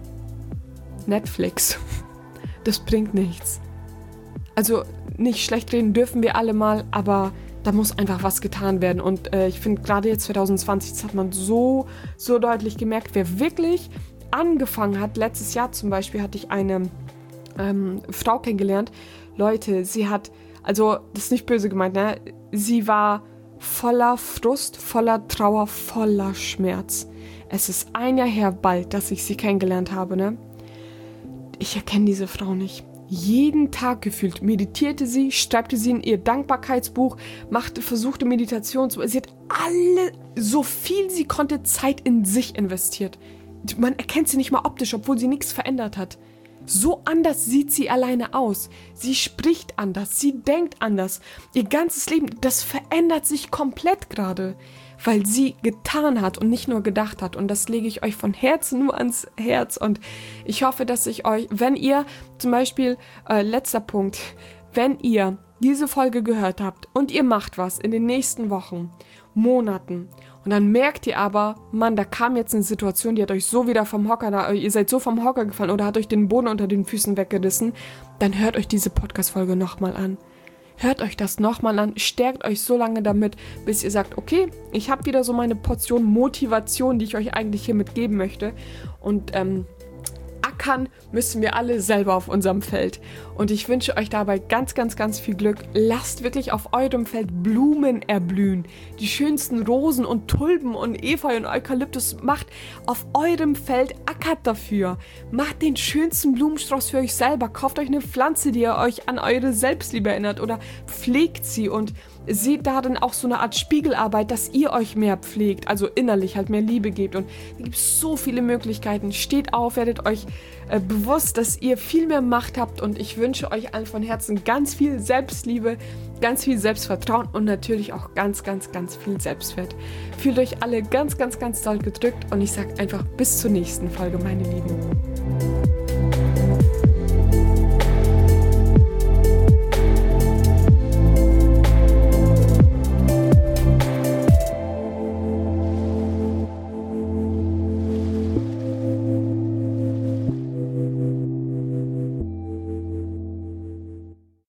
Netflix. Das bringt nichts. Also nicht schlecht reden dürfen wir alle mal, aber da muss einfach was getan werden. Und äh, ich finde, gerade jetzt zwanzig zwanzig, das hat man so, so deutlich gemerkt, wer wirklich angefangen hat. Letztes Jahr zum Beispiel hatte ich eine ähm, Frau kennengelernt. Leute, sie hat, also das ist nicht böse gemeint, ne? Sie war voller Frust, voller Trauer, voller Schmerz. Es ist ein Jahr her bald, dass ich sie kennengelernt habe, ne? Ich erkenne diese Frau nicht. Jeden Tag gefühlt meditierte sie, schreibte sie in ihr Dankbarkeitsbuch, machte, versuchte Meditation zu... Sie hat alle, so viel sie konnte, Zeit in sich investiert. Man erkennt sie nicht mal optisch, obwohl sie nichts verändert hat. So anders sieht sie alleine aus. Sie spricht anders, sie denkt anders. Ihr ganzes Leben, das verändert sich komplett gerade, weil sie getan hat und nicht nur gedacht hat. Und das lege ich euch von Herzen nur ans Herz. Und ich hoffe, dass ich euch, wenn ihr zum Beispiel, äh, letzter Punkt, wenn ihr diese Folge gehört habt und ihr macht was in den nächsten Wochen, Monaten und dann merkt ihr aber, Mann, da kam jetzt eine Situation, die hat euch so wieder vom Hocker, da, ihr seid so vom Hocker gefallen oder hat euch den Boden unter den Füßen weggerissen, dann hört euch diese Podcast-Folge nochmal an. Hört euch das nochmal an, stärkt euch so lange damit, bis ihr sagt, okay, ich habe wieder so meine Portion Motivation, die ich euch eigentlich hiermit geben möchte und ähm, ackern müssen wir alle selber auf unserem Feld. Und ich wünsche euch dabei ganz, ganz, ganz viel Glück. Lasst wirklich auf eurem Feld Blumen erblühen. Die schönsten Rosen und Tulpen und Efeu und Eukalyptus. Macht auf eurem Feld, ackert dafür. Macht den schönsten Blumenstrauß für euch selber. Kauft euch eine Pflanze, die ihr euch an eure Selbstliebe erinnert oder pflegt sie und seht darin auch so eine Art Spiegelarbeit, dass ihr euch mehr pflegt, also innerlich halt mehr Liebe gebt. Und da gibt es so viele Möglichkeiten. Steht auf, werdet euch äh, bewusst, dass ihr viel mehr Macht habt und ich wünsche euch allen von Herzen ganz viel Selbstliebe, ganz viel Selbstvertrauen und natürlich auch ganz, ganz, ganz viel Selbstwert. Fühlt euch alle ganz, ganz, ganz doll gedrückt und ich sage einfach bis zur nächsten Folge, meine Lieben.